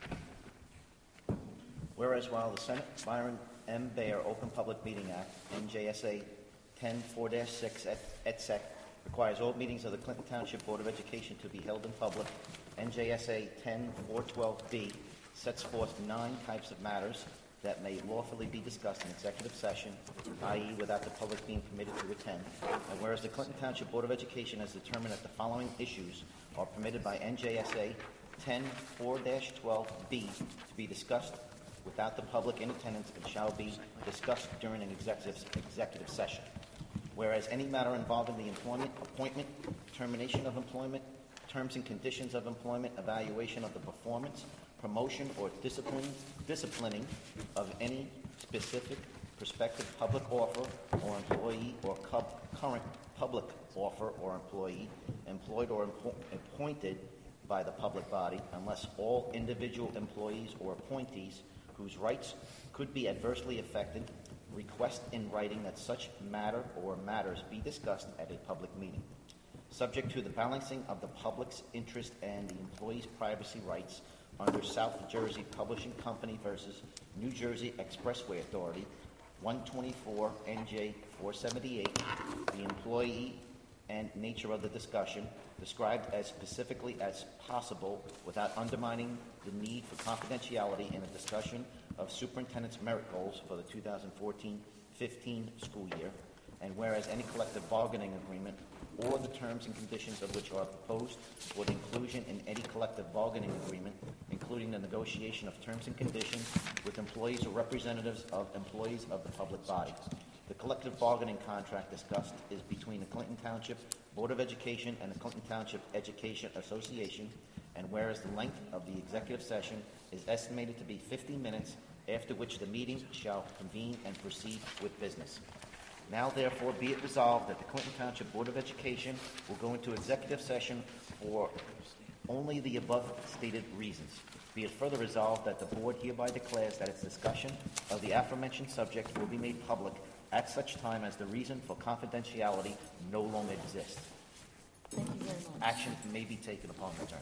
Whereas while the Senate Byron M. Bayer Open Public Meeting Act, N J S A ten four dash six et sec, requires all meetings of the Clinton Township Board of Education to be held in public, N J S A ten four twelve B sets forth nine types of matters that may lawfully be discussed in executive session, that is without the public being permitted to attend. And whereas the Clinton Township Board of Education has determined that the following issues are permitted by N J S A ten four dash twelve B to be discussed without the public in attendance and shall be discussed during an executive, executive session. Whereas any matter involving the employment, appointment, termination of employment, terms and conditions of employment, evaluation of the performance, promotion or discipline, disciplining of any specific prospective public offer or employee or cu- current public offer or employee employed or impo- appointed by the public body, unless all individual employees or appointees whose rights could be adversely affected request in writing that such matter or matters be discussed at a public meeting. Subject to the balancing of the public's interest and the employee's privacy rights under South Jersey Publishing Company versus New Jersey Expressway Authority, one twenty-four N J four seventy-eight, the employee and nature of the discussion described as specifically as possible without undermining the need for confidentiality in a discussion of superintendent's merit goals for the two thousand fourteen fifteen school year, and whereas any collective bargaining agreement or the terms and conditions of which are proposed for the inclusion in any collective bargaining agreement, including the negotiation of terms and conditions with employees or representatives of employees of the public body. The collective bargaining contract discussed is between the Clinton Township Board of Education and the Clinton Township Education Association, and whereas the length of the executive session is estimated to be fifty minutes, after which the meeting shall convene and proceed with business. Now, therefore, be it resolved that the Clinton Township Board of Education will go into executive session for only the above stated reasons. Be it further resolved that the board hereby declares that its discussion of the aforementioned subject will be made public at such time as the reason for confidentiality no longer exists. Thank you very much. Action may be taken upon return.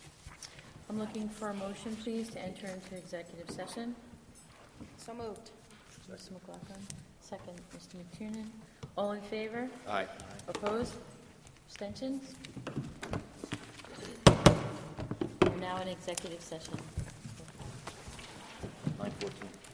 I'm looking for a motion, please, to enter into executive session. So moved. Mister McLaughlin. Second, Mister McTiernan. All in favor? Aye. Opposed? Abstentions? We're now in executive session. nine fourteen.